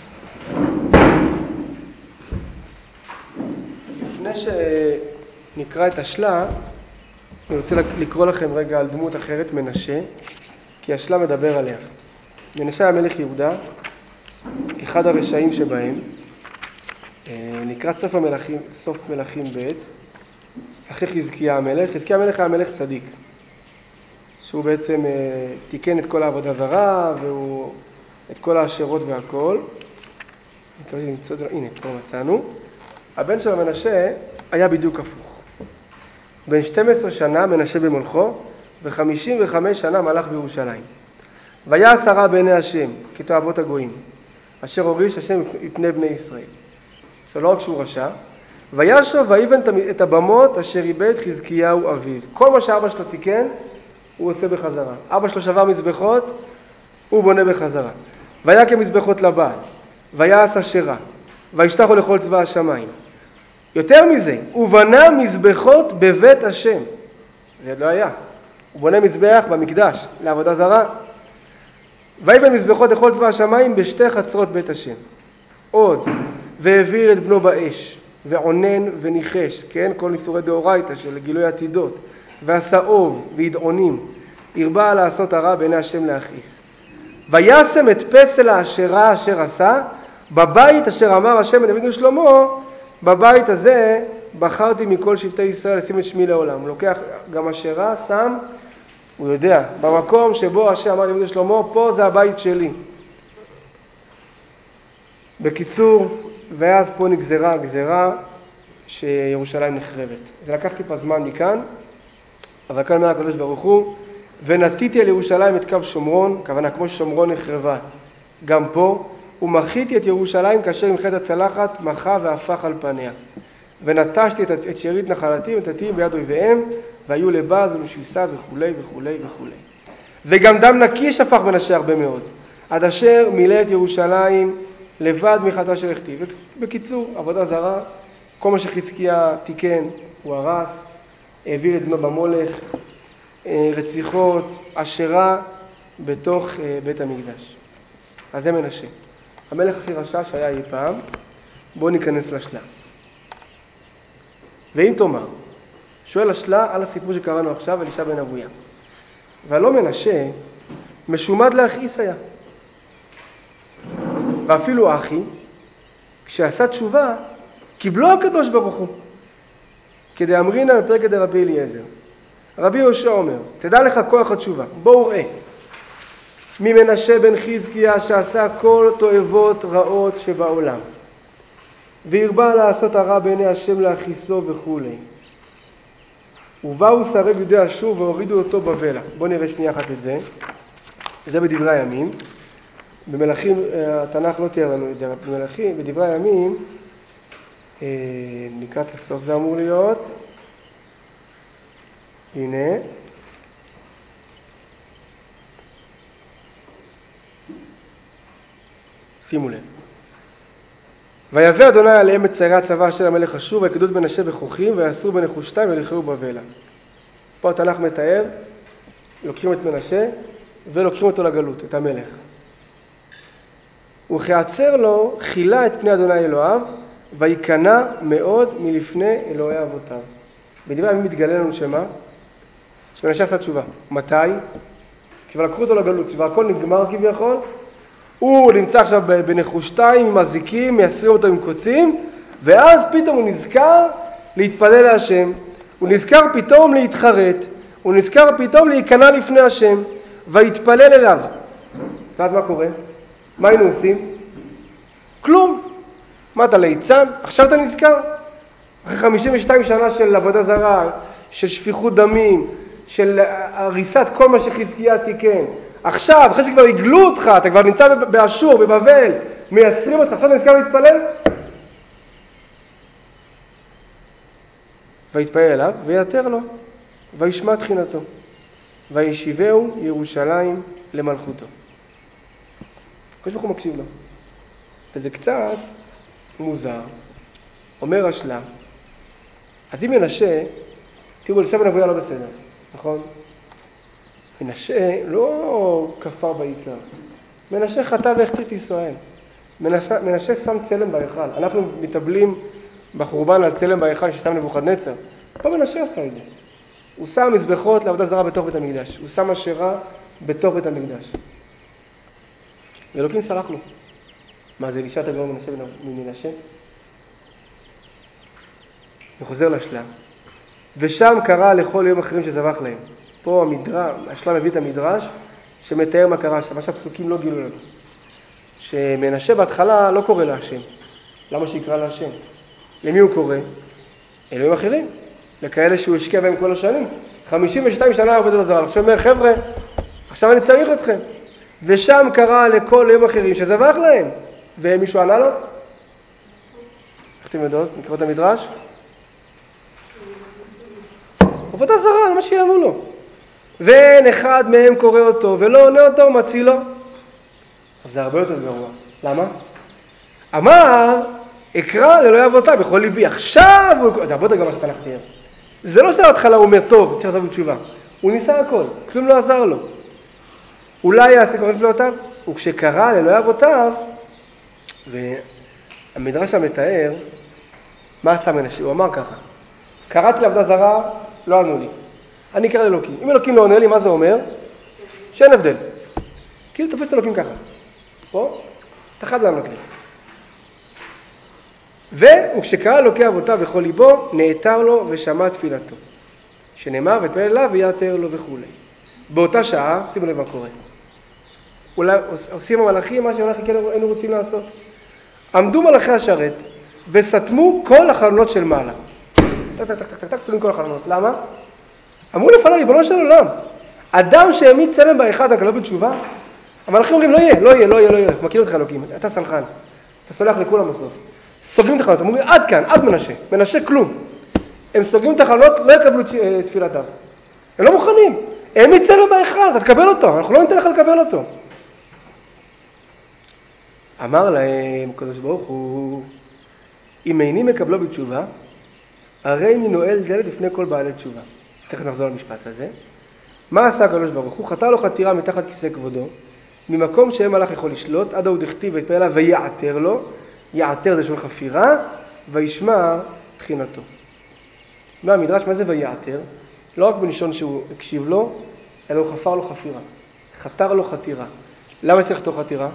לפני שנקרא את השלה, אני רוצה לקרוא לכם רגע על דמות אחרת, מנשה, כי השלה מדבר עליה. מנשה היה מלך יהודה, אחד הרשעים שבהם, נקרא סוף המלכים, סוף מלכים ב', אחרי חזקיה המלך. חזקיה המלך היה מלך צדיק, שהוא בעצם תיקן את כל העבודה זרה, והוא את כל האשרות והכל. אני מקווה שנמצא, הנה, כבר מצאנו. הבן של המנשה היה בדיוק הפוך. בן שתים עשרה שנה מנשה במולכו, ו-חמישים וחמש שנה מלך בירושלים. והיה שרה בעיני השם, כתועבות הגויים, אשר הוריש השם מפני בני ישראל. עכשיו לא רק שהוא רשע, וישב ויבן את הבמות אשר איבד חזקיהו אביו. כל מה שאבא שלו תיקן, הוא עושה בחזרה. אבא שלו שבר מזבחות, הוא בונה בחזרה. ויקם מזבחות לבעל, ויעש אשרה, וישתחו לכל צבא השמיים. יותר מזה, הוא בנה מזבחות בבית השם. זה לא היה. הוא בונה מזבח במקדש, לעבודה זרה. ויבן מזבחות לכל צבא השמיים בשתי חצרות בית השם. עוד, והעביר את בנו באש, ועונן וניחש, כן? כל ניסורי דאורייתא של גילוי עתידות, ועשה אוב וידעונים, הרבה לעשות הרע בעיני השם להכעיס. וישם את פסל האשרה אשר עשה, בבית אשר אמר השם לדוד ושלמה, בבית הזה בחרתי מכל שבטי ישראל לשים את שמי לעולם. הוא לוקח גם אשרה, שם, הוא יודע, במקום שבו השם אמר לדוד ושלמה, פה זה הבית שלי. בקיצור, ואז פה נגזרה הגזרה שירושלים נחרבת. זה לקח טיפה זמן מכאן, אבל כאן אומר הקדוש ברוך הוא, ונתיתי על ירושלים את קו שומרון, כוונה כמו שומרון נחרבה, גם פה, ומחיתי את ירושלים כאשר ימחת הצלחת, מחה והפך על פניה. ונטשתי את, את שארית נחלתי ונתתי ביד אויביהם, והיו לבז ולשביסה וכו' וכו' וכו'. וגם דם נקי שפך מנשה הרבה מאוד, עד אשר מילא את ירושלים לבד מחטא של הכתיב. בקיצור, עבודה זרה, כל מה שחזקיה תיקן הוא הרס, העביר את בנו במולך, רציחות, אשרה בתוך בית המקדש. אז זה מנשה. המלך הכי רשע שהיה אי פעם. בואו ניכנס לשלה. ואם תאמר, שואל השלה על הסיפור שקראנו עכשיו, אלישע בן אבויה. והלא מנשה משומד להכעיס היה. ואפילו אחי, כשעשה תשובה, קיבלו הקדוש ברוך הוא. כדי אמרינה בפרק דרבי אליעזר. רבי יהושע אומר, תדע לך כוח התשובה, בואו ראה. ממנשה בן חזקיה שעשה כל תועבות רעות שבעולם. והרבה לעשות הרע בעיני השם להכעיסו וכו'. ובאו שרי יהודי אשור והורידו אותו בבלה. בואו נראה שנייה אחת את זה. זה בדברי הימים. במלכים, התנ"ך לא תיאר לנו את זה, אבל במלכים, בדברי הימים, לקראת הסוף זה אמור להיות. הנה. שימו לב. ויבא אדוני עליהם את ציירי הצבא של המלך אשור ויקדוש מנשה בכוחים ויאסרו בנחושתיים ולכלאו בבלה. פה התנ"ך מתאר, לוקחים את מנשה ולוקחים אותו לגלות, את המלך. וכעצר לו חילה את פני אדוני אלוהיו ויקנא מאוד מלפני אלוהי אבותיו. בדברי הימים מתגלה לנו שמה? שמנשה עשה תשובה. מתי? כשלקחו אותו לגלות, והכל נגמר כביכול, הוא נמצא עכשיו בנחושתיים עם מזיקים, מייסרים אותו עם קוצים, ואז פתאום הוא נזכר להתפלל להשם, הוא נזכר פתאום להתחרט, הוא נזכר פתאום להיכנע לפני השם, והתפלל אליו. ואז מה קורה? מה היינו עושים? כלום. מה אתה ליצן? עכשיו אתה נזכר? אחרי חמישים ושתיים שנה של עבודה זרה, של שפיכות דמים, של הריסת כל מה שחזקיה תיקן. עכשיו, אחרי שכבר הגלו אותך, אתה כבר נמצא באשור, בבבל, מייסרים אותך, עכשיו אתה נזכר להתפלל? ויתפלל אליו, ויתר לו, וישמע תחינתו, וישיבהו ירושלים למלכותו. הקדוש ברוך הוא מקשיב לו. וזה קצת מוזר. אומר השלה, אז אם מנשה, תראו, אלישע בן אבויה לא בסדר, נכון? מנשה לא כפר בעיקר. מנשה חטא והחטיא את ישראל. מנשה, מנשה שם צלם בהיכל. אנחנו מטבלים בחורבן על צלם בהיכל ששם נבוכדנצר. פה מנשה עשה את זה. הוא שם מזבחות לעבודה זרה בתוך בית המקדש. הוא שם אשרה בתוך בית המקדש. ואלוקים סלח לו. מה זה אלישע תגמור מנשה ממנשה? וחוזר לשלה. ושם קרא לכל יום אחרים שזבח להם. פה המדרש, השלה מביא את המדרש שמתאר מה קרה שם. מה שהפסוקים לא גילו לנו. שמנשה בהתחלה לא קורא להשם. למה שיקרא להשם? למי הוא קורא? אלוהים אחרים, לכאלה שהוא השקיע בהם כל השנים. חמישים ושתיים שנה עובד על הזרה. עכשיו אומר, חבר'ה, עכשיו אני צריך אתכם. ושם קרא לכל אלוהים אחרים שזבח להם. ומישהו ענה לו? איך אתם יודעות? נקרא את המדרש? עבודה זרה, מה שיענו לו. ואין אחד מהם קורא אותו, ולא עונה אותו, מצילו. אז זה הרבה יותר גרוע. למה? אמר, אקרא לאלוהי אבותיי בכל ליבי. עכשיו הוא... זה הרבה יותר גרוע שאתה תיאר. זה לא שההתחלה הוא אומר, טוב, צריך לעשות בתשובה. הוא ניסה הכל, כלום לא עזר לו. אולי יעשה כל נפלאותיו, וכשקרא לאלוהי אבותיו, והמדרש המתאר, מה עשה מנשה? הוא אמר ככה, קראתי לעבודה זרה, לא ענו לי. אני אקרא לאלוקים. אם אלוקים לא עונה לי, מה זה אומר? שאין הבדל. כאילו תופס את אלוקים ככה. פה, אתה חייב לענות לי. וכשקרא אלוקי אבותיו בכל ליבו, נעתר לו ושמע תפילתו. שנאמר, ותפלל אליו ויעתר לו וכו'. באותה שעה, שימו לב מה קורה. אולי עושים המלאכים מה שהמלאכים כן היינו רוצים לעשות. עמדו מלאכי השרת וסתמו כל החלונות של מעלה. טק, טק, טק, טק, טק, סתמו כל החלונות. למה? אמרו לפניו, ריבונו של עולם, אדם שהעמיד צלם באחד רק לא בתשובה, המלאכים אומרים, לא יהיה, לא יהיה, לא יהיה, לא יהיה. מכיר אותך אלוקים, אתה סלחן, אתה סולח לכולם בסוף. סוגרים את החלונות, אומרים, עד כאן, עד מנשה, מנשה כלום. הם סוגרים את החלונות, לא יקבלו תפילתם. הם לא מוכנים. העמיד צלם באחד, אתה תקבל אותו, אנחנו לא ניתן לך לקבל אותו. אמר להם, הקדוש ברוך הוא, אם איני מקבלו בתשובה, הרי אני נועל דלת לפני כל בעלי תשובה. תכף נחזור למשפט הזה. מה עשה הקדוש ברוך הוא? חתר לו חתירה מתחת כיסא כבודו, ממקום שאין מלאך יכול לשלוט, עד ההוא דכתיב ויתפלל אליו ויעתר לו, יעתר זה של חפירה, וישמע תחינתו. מה המדרש, מה זה ויעתר? לא רק בנשון שהוא הקשיב לו, אלא הוא חפר לו חפירה. חתר לו חתירה. למה צריך לחתור חתירה?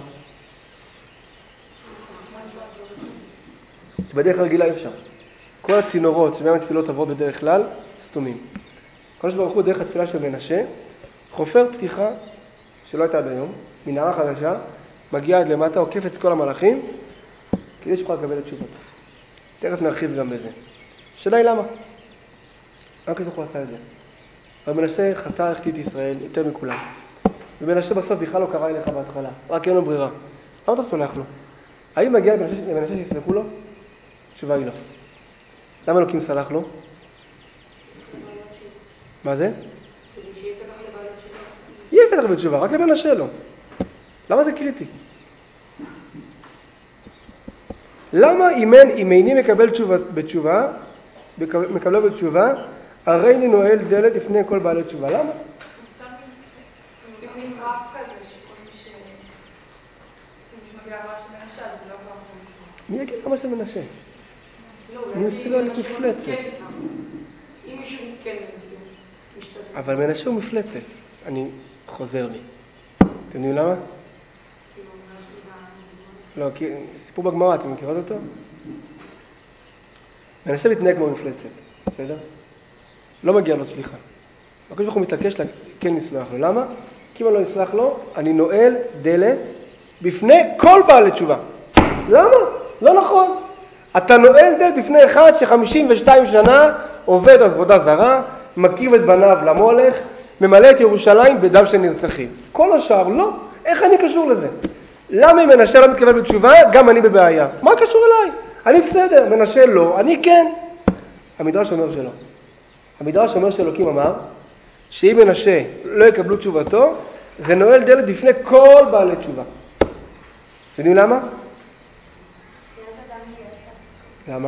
בדרך הרגילה אפשר. כל הצינורות שבהם התפילות עברות בדרך כלל, סתומים. הקדוש ברוך הוא דרך התפילה של מנשה, חופר פתיחה שלא הייתה עד היום, מנהרה חדשה, מגיעה עד למטה, עוקפת את כל המלאכים, כדי שיוכל לקבל את תשובתו. תכף נרחיב גם בזה. השאלה היא למה? למה הקדוש ברוך הוא עשה את זה? אבל מנשה חטא החטיא את ישראל יותר מכולם. ומנשה בסוף בכלל לא קרא אליך בהתחלה, רק אין לו ברירה. למה אתה סולח לו? האם מגיע למנשה שיסלחו לו? התשובה היא לא. למה אלוקים סלח לו? מה זה? יהיה פתח בתשובה, רק למנשה לו. למה זה קריטי? למה אם איני מקבל בתשובה, מקבלו בתשובה, הרי אני נועל דלת לפני כל בעלי תשובה? למה? מי יגיד כמה של מנשה? מנסה להיות מפלצת. אם מישהו כן מנסה, משתדל. אבל מנשה הוא מפלצת. אני חוזר לי. אתם יודעים למה? לא, כי סיפור בגמרא, אתם מכירות אותו? מנשה מתנהג כמו מפלצת, בסדר? לא מגיע לו סליחה. הקדוש ברוך הוא מתעקש, כן נסלח לו. למה? כי אם אני לא אסלח לו, אני נועל דלת בפני כל בעל תשובה. למה? לא נכון. אתה נועל דלת בפני אחד ש-חמישים ושתיים שנה עובד על עבודה זרה, מקריב את בניו למולך, ממלא את ירושלים בדם של נרצחים. כל השאר לא. איך אני קשור לזה? למה אם מנשה לא מתקבל בתשובה, גם אני בבעיה? מה קשור אליי? אני בסדר, מנשה לא, אני כן. המדרש אומר שלא. המדרש אומר שאלוקים אמר, שאם מנשה לא יקבלו תשובתו, זה נועל דלת בפני כל בעלי תשובה. יודעים למה? למה?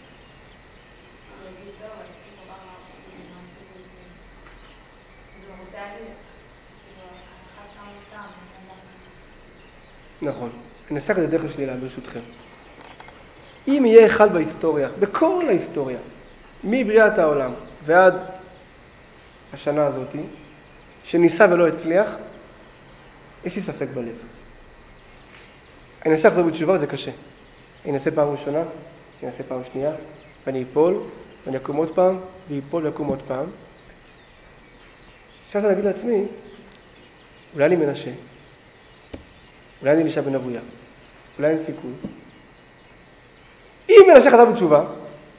נכון. אני אנסח את זה דרך השלילה, ברשותכם. אם יהיה אחד בהיסטוריה, בכל ההיסטוריה, מבריאת העולם ועד השנה הזאת, שניסה ולא הצליח, יש לי ספק בלב. אני אנסה לחזור בתשובה, זה קשה. אני אנסה פעם ראשונה, אני אנסה פעם שנייה, ואני אפול, ואני אקום עוד פעם, ויפול ויקום עוד פעם. עכשיו אני אגיד לעצמי, אולי אני מנשה, אולי אני אלישע בן אבויה, אולי אין סיכוי. אם מנשה חטא בתשובה,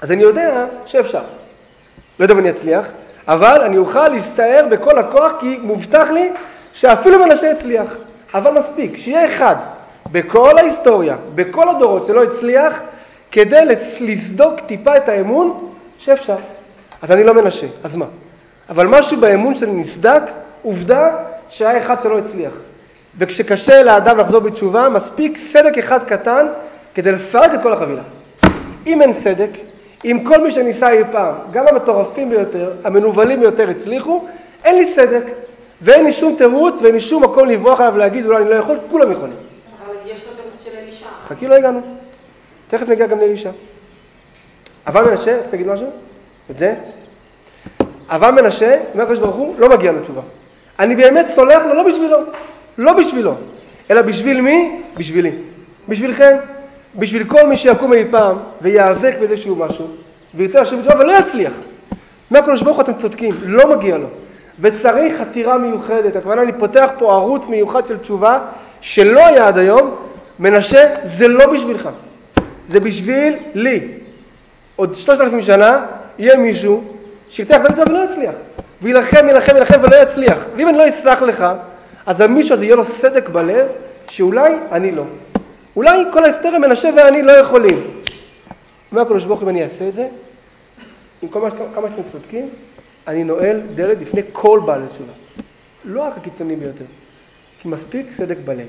אז אני יודע שאפשר. לא יודע אם אני אצליח, אבל אני אוכל להסתער בכל הכוח, כי מובטח לי שאפילו מנשה הצליח. אבל מספיק, שיהיה אחד בכל ההיסטוריה, בכל הדורות שלא הצליח, כדי לסדוק טיפה את האמון שאפשר. אז אני לא מנשה, אז מה? אבל משהו באמון שלי נסדק, עובדה שהיה אחד שלא הצליח. וכשקשה לאדם לחזור בתשובה, מספיק סדק אחד קטן כדי לפרק את כל החבילה. אם אין סדק, אם כל מי שניסה אי פעם, גם המטורפים ביותר, המנובלים ביותר הצליחו, אין לי סדק, ואין לי שום תירוץ, ואין לי שום מקום לברוח עליו ולהגיד, אולי אני לא יכול, כולם יכולים. אבל יש לו תירוץ של אלישע. חכי, לא הגענו. תכף נגיע גם לאלישע. אבל מנשה, רוצה להגיד משהו? את זה? אבל מנשה, אומר הקדוש ברוך הוא, לא מגיע לתשובה. אני באמת סולח לו, לא בשבילו, לא בשבילו, אלא בשביל מי? בשבילי. בשבילכם. בשביל כל מי שיקום אי פעם ויאבק באיזשהו משהו, וירצה לשבת בתשובה ולא יצליח. מהקדוש ברוך הוא אתם צודקים, לא מגיע לו. וצריך חתירה מיוחדת. הכוונה, אני פותח פה ערוץ מיוחד של תשובה, שלא היה עד היום. מנשה, זה לא בשבילך. זה בשביל לי. עוד שלושת אלפים שנה, יהיה מישהו שירצה לחזור בתשובה ולא יצליח. וילחם, ילחם, ילחם ולא יצליח. ואם אני לא אסלח לך, אז המישהו הזה יהיה לו סדק בלב, שאולי אני לא. אולי כל ההיסטוריה מנשה ואני לא יכולים. אומר הקדוש ברוך הוא, אם אני אעשה את זה, עם כל כמה שאתם צודקים, אני נועל דלת לפני כל בעל תשובה. לא רק הקיצוני ביותר, כי מספיק סדק בלב.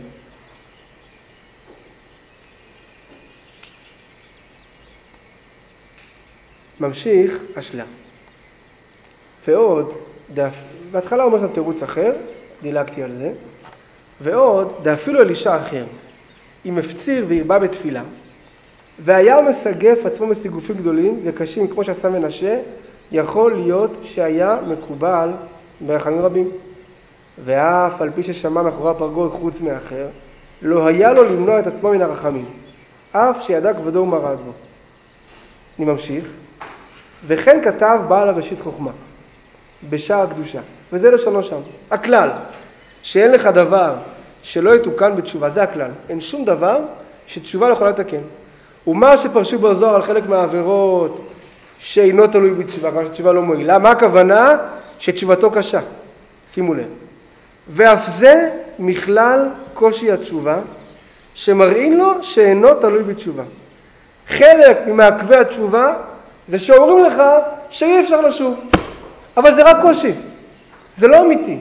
ממשיך השלה. ועוד, דף, בהתחלה אומר לנו תירוץ אחר, דילגתי על זה, ועוד, דאפילו אלישע אחר, אם הפציר והרבה בתפילה, והיה מסגף עצמו מסיגופים גדולים וקשים כמו שעשה מנשה, יכול להיות שהיה מקובל ברחמים רבים. ואף על פי ששמע מאחורי הפרגוד חוץ מאחר, לא היה לו למנוע את עצמו מן הרחמים, אף שידע כבודו ומרד בו. אני ממשיך. וכן כתב בעל הראשית חוכמה, בשער הקדושה, וזה לשונו שם. הכלל, שאין לך דבר שלא יתוקן בתשובה, זה הכלל. אין שום דבר שתשובה לא יכולה לתקן. ומה שפרשו בזוהר על חלק מהעבירות שאינו תלוי בתשובה, כמה שתשובה לא מועילה, מה הכוונה? שתשובתו קשה. שימו לב. ואף זה מכלל קושי התשובה, שמראים לו שאינו תלוי בתשובה. חלק ממעכבי התשובה זה שאומרים לך שאי אפשר לשוב. אבל זה רק קושי. זה לא אמיתי.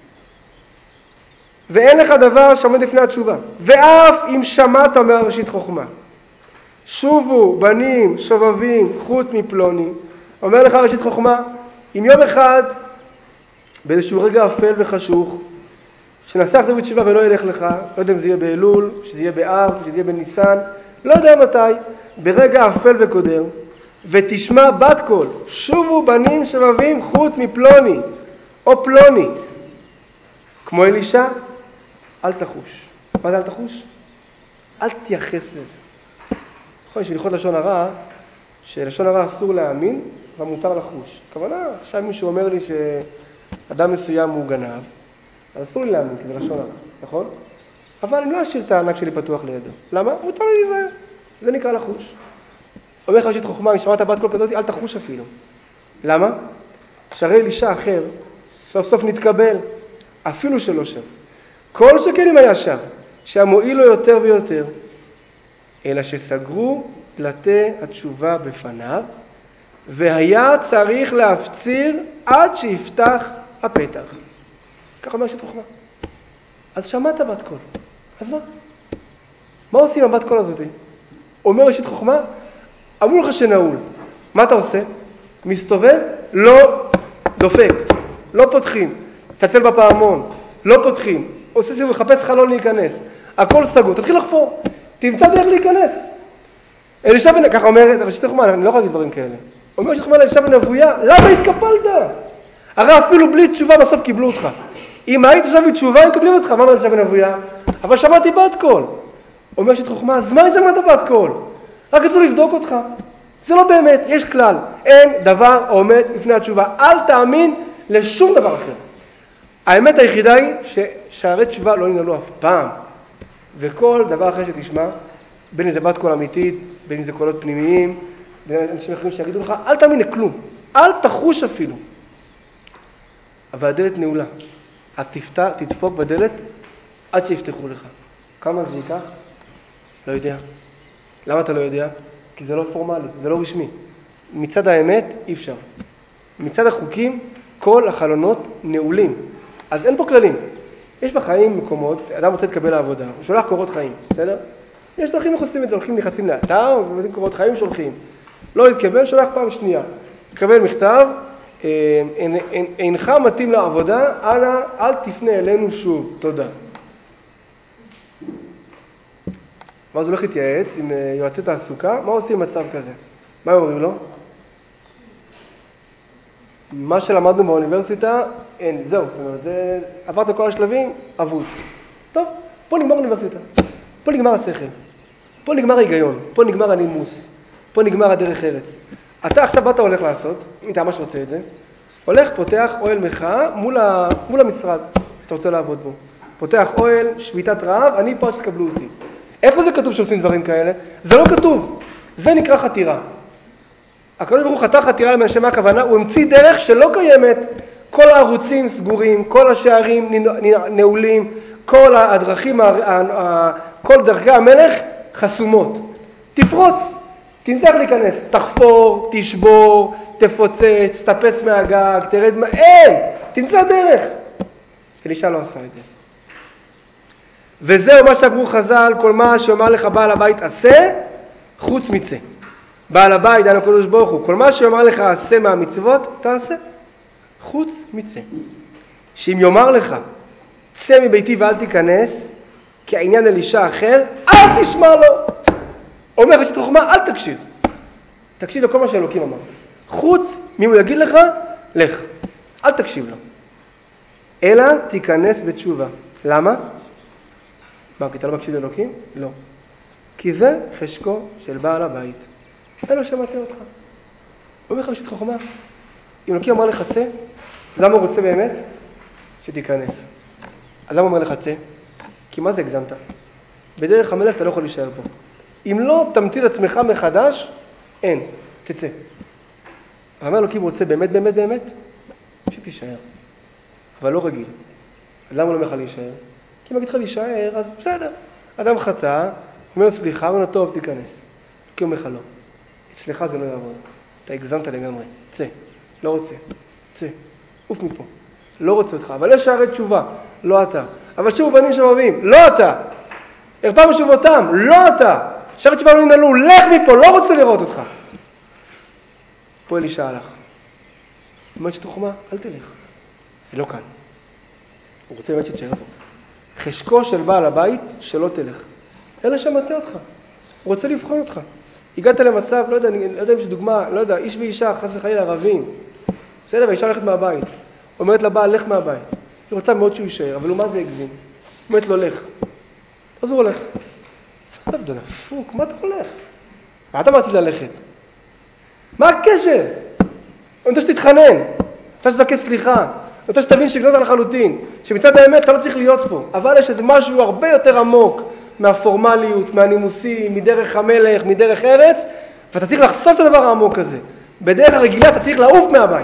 ואין לך דבר שעומד לפני התשובה. ואף אם שמעת מהראשית חוכמה, שובו בנים שובבים חוץ מפלוני, אומר לך ראשית חוכמה, אם יום אחד באיזשהו רגע אפל וחשוך שנסע לחזור בתשובה ולא ילך לך, לא יודע אם זה יהיה באלול, שזה יהיה באב, שזה יהיה בניסן, לא יודע מתי, ברגע אפל וקודר, ותשמע בת קול, שובו בנים שובבים חוץ מפלוני או פלונית, כמו אלישע, אל תחוש. מה זה אל תחוש? אל תייחס לזה. נכון, יש הלכות לשון הרע, שלשון הרע אסור להאמין, אבל מותר לחוש. הכוונה, עכשיו מישהו אומר לי שאדם מסוים הוא גנב, אז אסור לי להאמין, כי זה לשון הרע, נכון? אבל אני לא אשאיר את הענק שלי פתוח לידו. למה? מותר לי להיזהר. זה נקרא לחוש. אומר לך ראשית חוכמה, אם שמעת בת קול כזאת, אל תחוש אפילו. למה? שהרי אלישע אחר, סוף סוף נתקבל, אפילו שלא שם. כל שכן אם היה שם, שהמועיל לו יותר ויותר, אלא שסגרו דלתי התשובה בפניו, והיה צריך להפציר עד שיפתח הפתח. ככה אומר ראשית חוכמה. אז שמעת בת קול. אז מה? מה עושים עם הבת קול הזאת? אומר ראשית חוכמה, אמרו לך שנעול. מה אתה עושה? מסתובב? לא דופק. לא פותחים. תצל בפעמון. לא פותחים. עושה סיבוב, מחפש חלון להיכנס. הכל סגור. תתחיל לחפור. תמצא דרך להיכנס. אלישע בן... ככה אומרת, ראשית חוכמה, אני לא יכול להגיד דברים כאלה. אומר ראשית חוכמה לאלישע בן אבויה, למה התקפלת? הרי אפילו בלי תשובה בסוף קיבלו אותך. אם היית עכשיו בתשובה, הם מקבלים אותך. מה אומר אלישע בן אבויה? אבל שמעתי בת קול. אומר ראשית חוכמה, אז מה שמעת בת קול? רק רצו לבדוק אותך. זה לא באמת, יש כלל. אין דבר עומד לפני התשובה. אל תאמין לשום דבר אחר. האמת היחידה היא ששערי תשובה לא ננעלו אף פעם. וכל דבר אחר שתשמע, בין אם זה בת קול אמיתית, בין אם זה קולות פנימיים, אנשים אחרים שיגידו לך, אל תאמין לכלום, אל תחוש אפילו. אבל הדלת נעולה. אז תפתח, תדפוק בדלת עד שיפתחו לך. כמה זה ייקח? לא יודע. למה אתה לא יודע? כי זה לא פורמלי, זה לא רשמי. מצד האמת אי אפשר. מצד החוקים כל החלונות נעולים. אז אין פה כללים. יש בחיים מקומות, אדם רוצה לקבל לעבודה, הוא שולח קורות חיים, בסדר? יש דרכים איך עושים את זה, הולכים נכנסים לאתר, ובודקים קורות חיים שולחים. לא יתקבל, שולח פעם שנייה. קבל מכתב, אינך מתאים לעבודה, אנא, אל תפנה אלינו שוב, תודה. ואז הוא הולך להתייעץ עם יועצי תעסוקה, מה עושים במצב כזה? מה אומרים לו? מה שלמדנו באוניברסיטה, אין, זהו, זאת אומרת, זה, עברת כל השלבים, אבוד. טוב, פה נגמר האוניברסיטה, פה נגמר השכל, פה נגמר ההיגיון, פה נגמר הנימוס, פה נגמר הדרך ארץ. אתה עכשיו באת הולך לעשות, אם אתה ממש רוצה את זה, הולך, פותח אוהל מחאה מול, ה, מול המשרד שאתה רוצה לעבוד בו. פותח אוהל, שביתת רעב, אני פה שתקבלו אותי. איפה זה כתוב שעושים דברים כאלה? זה לא כתוב, זה נקרא חתירה. הקדוש ברוך הוא חתר חתירה למען מה הכוונה, הוא המציא דרך שלא קיימת, כל הערוצים סגורים, כל השערים נעולים, כל הדרכים, כל דרכי המלך חסומות. תפרוץ, תמצא להיכנס, תחפור, תשבור, תפוצץ, תטפס מהגג, תרד מה... אין! תמצא דרך. אלישע לא עשה את זה. וזהו מה שאמרו חז"ל, כל מה שאומר לך בעל הבית עשה, חוץ מצא. בעל הבית, דן הקדוש ברוך הוא, כל מה שאומר לך עשה מהמצוות, תעשה. חוץ מצא. שאם יאמר לך, צא מביתי ואל תיכנס, כי העניין אלישע אחר, אל תשמע לו. אומר לך שתחוכמה, אל תקשיב. תקשיב לכל מה שאלוקים אמר. חוץ, מי הוא יגיד לך, לך. אל תקשיב לו. אלא תיכנס בתשובה. למה? מה, כי אתה לא מקשיב לאלוקים? לא. כי זה חשקו של בעל הבית. אתה לא שמעת אותך. הוא אומר לך בשביל חוכמה. אם אלוקים אמר לך צא, למה הוא רוצה באמת? שתיכנס. אז למה הוא אומר לך צא? כי מה זה הגזמת? בדרך המלך אתה לא יכול להישאר פה. אם לא תמציא את עצמך מחדש, אין, תצא. אבל אלוקים רוצה באמת באמת באמת, שתישאר. אבל לא רגיל. אז למה הוא לא אומר לך להישאר? כי אם אגיד לך להישאר, אז בסדר. אדם חטא, אומר סליחה, אומר לו טוב, תיכנס. כי הוא אומר לך לא. אצלך זה לא יעבוד. אתה הגזמת לגמרי. צא. לא רוצה. צא. עוף מפה. לא רוצה אותך. אבל יש שערי תשובה. לא אתה. אבל שוב בנים שאוהבים. לא אתה. הרפא משובותם. לא אתה. שערי תשובה לא ננעלו. לך מפה. לא רוצה לראות אותך. פה אלישע הלך. אומרת שתחומה, אל תלך. זה לא כאן. הוא רוצה באמת שתשאר פה. חשקו של בעל הבית שלא תלך. אלא שמעתי אותך. הוא רוצה לבחון אותך. הגעת למצב, לא יודע, לא יודע אם יש דוגמה, לא יודע, איש ואישה, חס וחלילה ערבים. בסדר, והאישה הולכת מהבית. אומרת לבעל, לך מהבית. היא רוצה מאוד שהוא יישאר, אבל הוא מה זה הגזים? אומרת לו, לך. אז הוא הולך. טוב, דודה, פוק, מה אתה הולך? מה אתה אמרתי ללכת? מה הקשר? אני רוצה שתתחנן. אני רוצה שתבקש סליחה. אני רוצה שתבין שגזת לחלוטין. שמצד האמת אתה לא צריך להיות פה. אבל יש איזה משהו הרבה יותר עמוק מהפורמליות, מהנימוסים, מדרך המלך, מדרך ארץ, ואתה צריך לחשוף את הדבר העמוק הזה. בדרך הרגילה אתה צריך לעוף מהבית.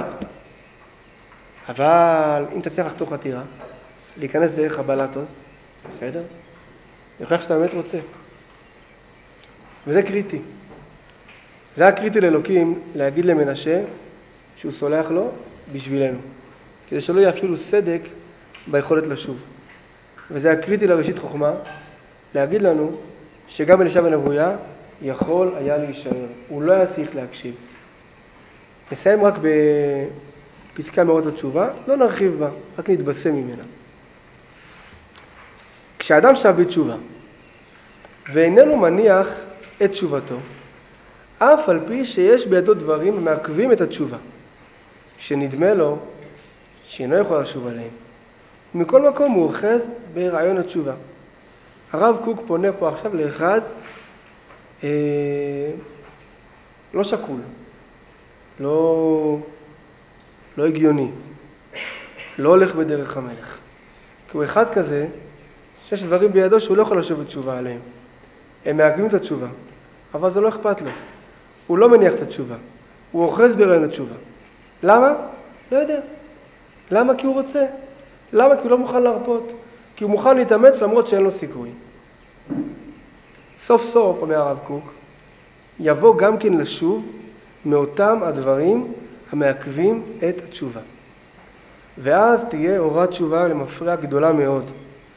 אבל אם אתה צריך לחתוך חתירה, להיכנס דרך הבלטות, בסדר? יוכיח שאתה באמת רוצה. וזה קריטי. זה היה קריטי לאלוקים להגיד למנשה שהוא סולח לו בשבילנו. כדי שלא יהיה אפילו סדק ביכולת לשוב. וזה היה קריטי לראשית חוכמה, להגיד לנו שגם אלישע בן אבויה יכול היה להישאר. הוא לא היה צריך להקשיב. נסיים רק בפסקה מאוד לתשובה, לא נרחיב בה, רק נתבשם ממנה. כשאדם שב בתשובה ואיננו מניח את תשובתו, אף על פי שיש בידו דברים המעכבים את התשובה, שנדמה לו שאינו יכול לשוב עליהם. מכל מקום הוא אוחז ברעיון התשובה. הרב קוק פונה פה עכשיו לאחד אה, לא שקול, לא, לא הגיוני, לא הולך בדרך המלך. כי הוא אחד כזה שיש דברים בידו שהוא לא יכול לשוב בתשובה עליהם. הם מעכבים את התשובה, אבל זה לא אכפת לו. הוא לא מניח את התשובה. הוא אוחז ברעיון התשובה. למה? לא יודע. למה? כי הוא רוצה. למה? כי הוא לא מוכן להרפות. כי הוא מוכן להתאמץ למרות שאין לו סיכוי. סוף סוף, אומר הרב קוק, יבוא גם כן לשוב מאותם הדברים המעכבים את התשובה. ואז תהיה אורת תשובה למפרע גדולה מאוד.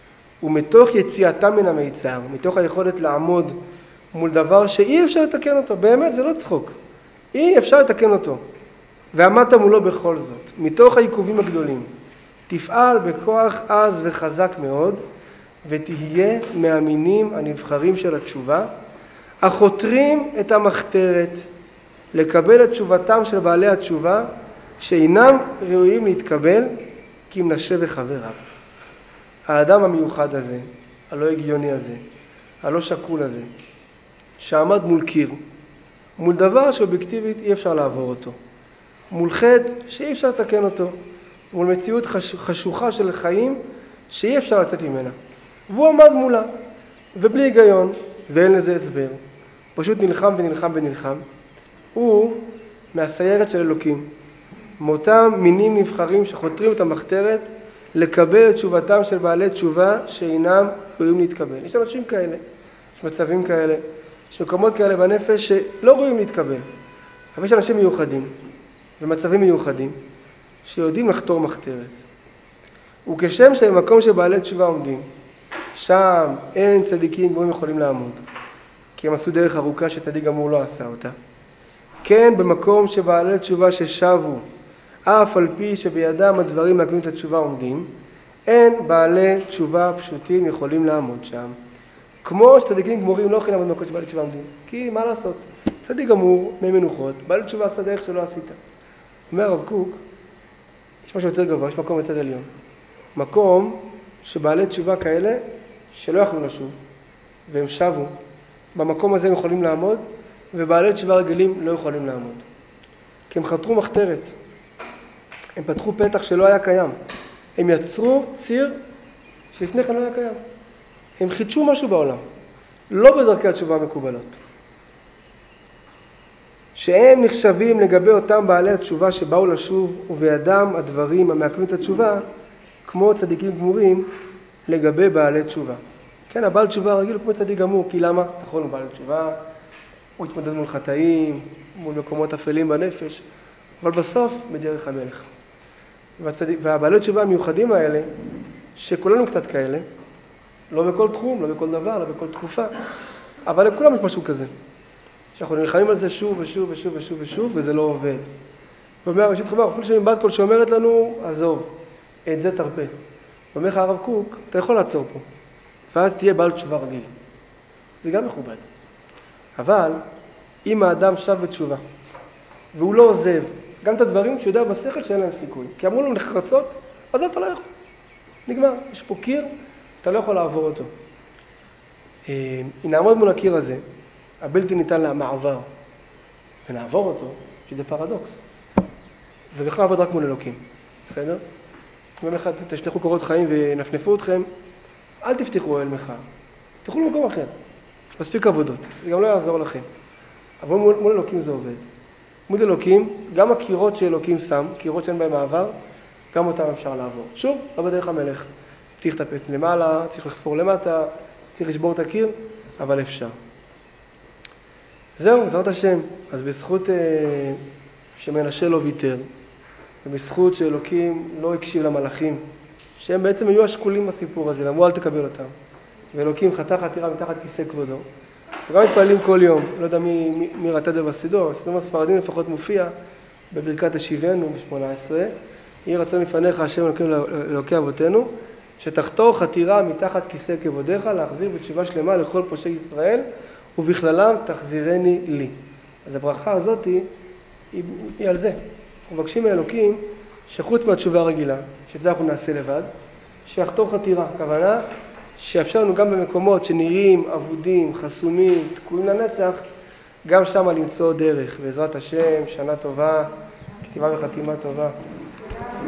ומתוך יציאתה מן המיצר, מתוך היכולת לעמוד מול דבר שאי אפשר לתקן אותו, באמת זה לא צחוק, אי אפשר לתקן אותו, ועמדת מולו בכל זאת, מתוך העיכובים הגדולים, תפעל בכוח עז וחזק מאוד, ותהיה מאמינים הנבחרים של התשובה, החותרים את המחתרת, לקבל את תשובתם של בעלי התשובה, שאינם ראויים להתקבל, כי אם נשה וחבריו. האדם המיוחד הזה, הלא הגיוני הזה, הלא שקול הזה, שעמד מול קיר, מול דבר שאובייקטיבית אי אפשר לעבור אותו, מול חטא שאי אפשר לתקן אותו, מול מציאות חש... חשוכה של חיים שאי אפשר לצאת ממנה. והוא עמד מולה, ובלי היגיון, ואין לזה הסבר. פשוט נלחם ונלחם ונלחם. הוא מהסיירת של אלוקים, מאותם מינים נבחרים שחותרים את המחתרת, לקבל את תשובתם של בעלי תשובה שאינם ראויים להתקבל. יש אנשים כאלה, יש מצבים כאלה, יש מקומות כאלה בנפש שלא ראויים להתקבל. אבל יש אנשים מיוחדים ומצבים מיוחדים שיודעים לחתור מחתרת. וכשם שבמקום שבעלי תשובה עומדים, שם אין צדיקים גמורים יכולים לעמוד, כי הם עשו דרך ארוכה שצדיק גמור לא עשה אותה. כן, במקום שבעלי תשובה ששבו, אף על פי שבידם הדברים מעכבים את התשובה עומדים, אין בעלי תשובה פשוטים יכולים לעמוד שם. כמו שצדיקים גמורים לא יכולים לעמוד במקום שבעלי תשובה עומדים. כי מה לעשות? צדיק גמור, מי מנוחות, בעלי תשובה עשה דרך שלא עשית. אומר הרב קוק, יש משהו יותר גבוה, יש מקום יותר עליון. מקום שבעלי תשובה כאלה שלא יכלו לשוב, והם שבו. במקום הזה הם יכולים לעמוד, ובעלי תשובה רגילים לא יכולים לעמוד. כי הם חתרו מחתרת. הם פתחו פתח שלא היה קיים. הם יצרו ציר שלפני כן לא היה קיים. הם חידשו משהו בעולם, לא בדרכי התשובה המקובלות. שהם נחשבים לגבי אותם בעלי התשובה שבאו לשוב, ובידם הדברים המעכבים את התשובה, כמו צדיקים גמורים לגבי בעלי תשובה. כן, הבעל תשובה רגיל הוא כמו צדיק גמור, כי למה? נכון, הוא בעל תשובה, הוא התמודד מול חטאים, מול מקומות אפלים בנפש, אבל בסוף בדרך המלך. והצדיק, והבעלי תשובה המיוחדים האלה, שכולנו קצת כאלה, לא בכל תחום, לא בכל דבר, לא בכל תקופה, אבל לכולם יש משהו כזה. שאנחנו נלחמים על זה שוב ושוב ושוב ושוב ושוב, וזה לא עובד. ואומר ראשית חובה, אפילו שמבת כל שאומרת לנו, עזוב, את זה תרפה. ואומר לך הרב קוק, אתה יכול לעצור פה, ואז תהיה בעל תשובה רגיל. זה גם מכובד. אבל אם האדם שב בתשובה, והוא לא עוזב, גם את הדברים שהוא יודע בשכל שאין להם סיכוי. כי אמרו לו נחרצות, אז אתה לא יכול. נגמר, יש פה קיר, אתה לא יכול לעבור אותו. אם נעמוד מול הקיר הזה, הבלתי ניתן למעבר, ונעבור אותו, שזה פרדוקס. וזה יכול לעבוד רק מול אלוקים, בסדר? אם אחד תשלחו קורות חיים ונפנפו אתכם, אל תפתחו אוהל מחאה, תלכו למקום אחר. יש מספיק עבודות, זה גם לא יעזור לכם. אבל מול, מול אלוקים זה עובד. מול אלוקים, גם הקירות שאלוקים שם, קירות שאין בהם מעבר, גם אותם אפשר לעבור. שוב, לא בדרך המלך. צריך לטפס למעלה, צריך לחפור למטה, צריך לשבור את הקיר, אבל אפשר. זהו, זאת השם. אז בזכות אה, שמנשה לא ויתר, ובזכות שאלוקים לא הקשיב למלאכים, שהם בעצם היו השקולים בסיפור הזה, ואמרו אל תקבל אותם. ואלוקים חתך עתירה מתחת כיסא כבודו. וגם מתפעלים כל יום, לא יודע מי, מי, מי ראתה את זה בסידור, הסידור הספרדים לפחות מופיע בברכת השיבנו ב-שמונה עשרה, יהי רצון לפניך השם אלוקים אלוקי אבותינו, שתחתור חתירה מתחת כיסא כבודיך, להחזיר בתשובה שלמה לכל פושעי ישראל, ובכללם תחזירני לי. אז הברכה הזאת היא, היא, היא על זה. אנחנו מבקשים מאלוקים שחוץ מהתשובה הרגילה, שאת זה אנחנו נעשה לבד, שיחתור חתירה, הכוונה שיאפשר לנו גם במקומות שנראים אבודים, חסומים, תקועים לנצח, גם שם למצוא דרך. בעזרת השם, שנה טובה, כתיבה וחתימה טובה.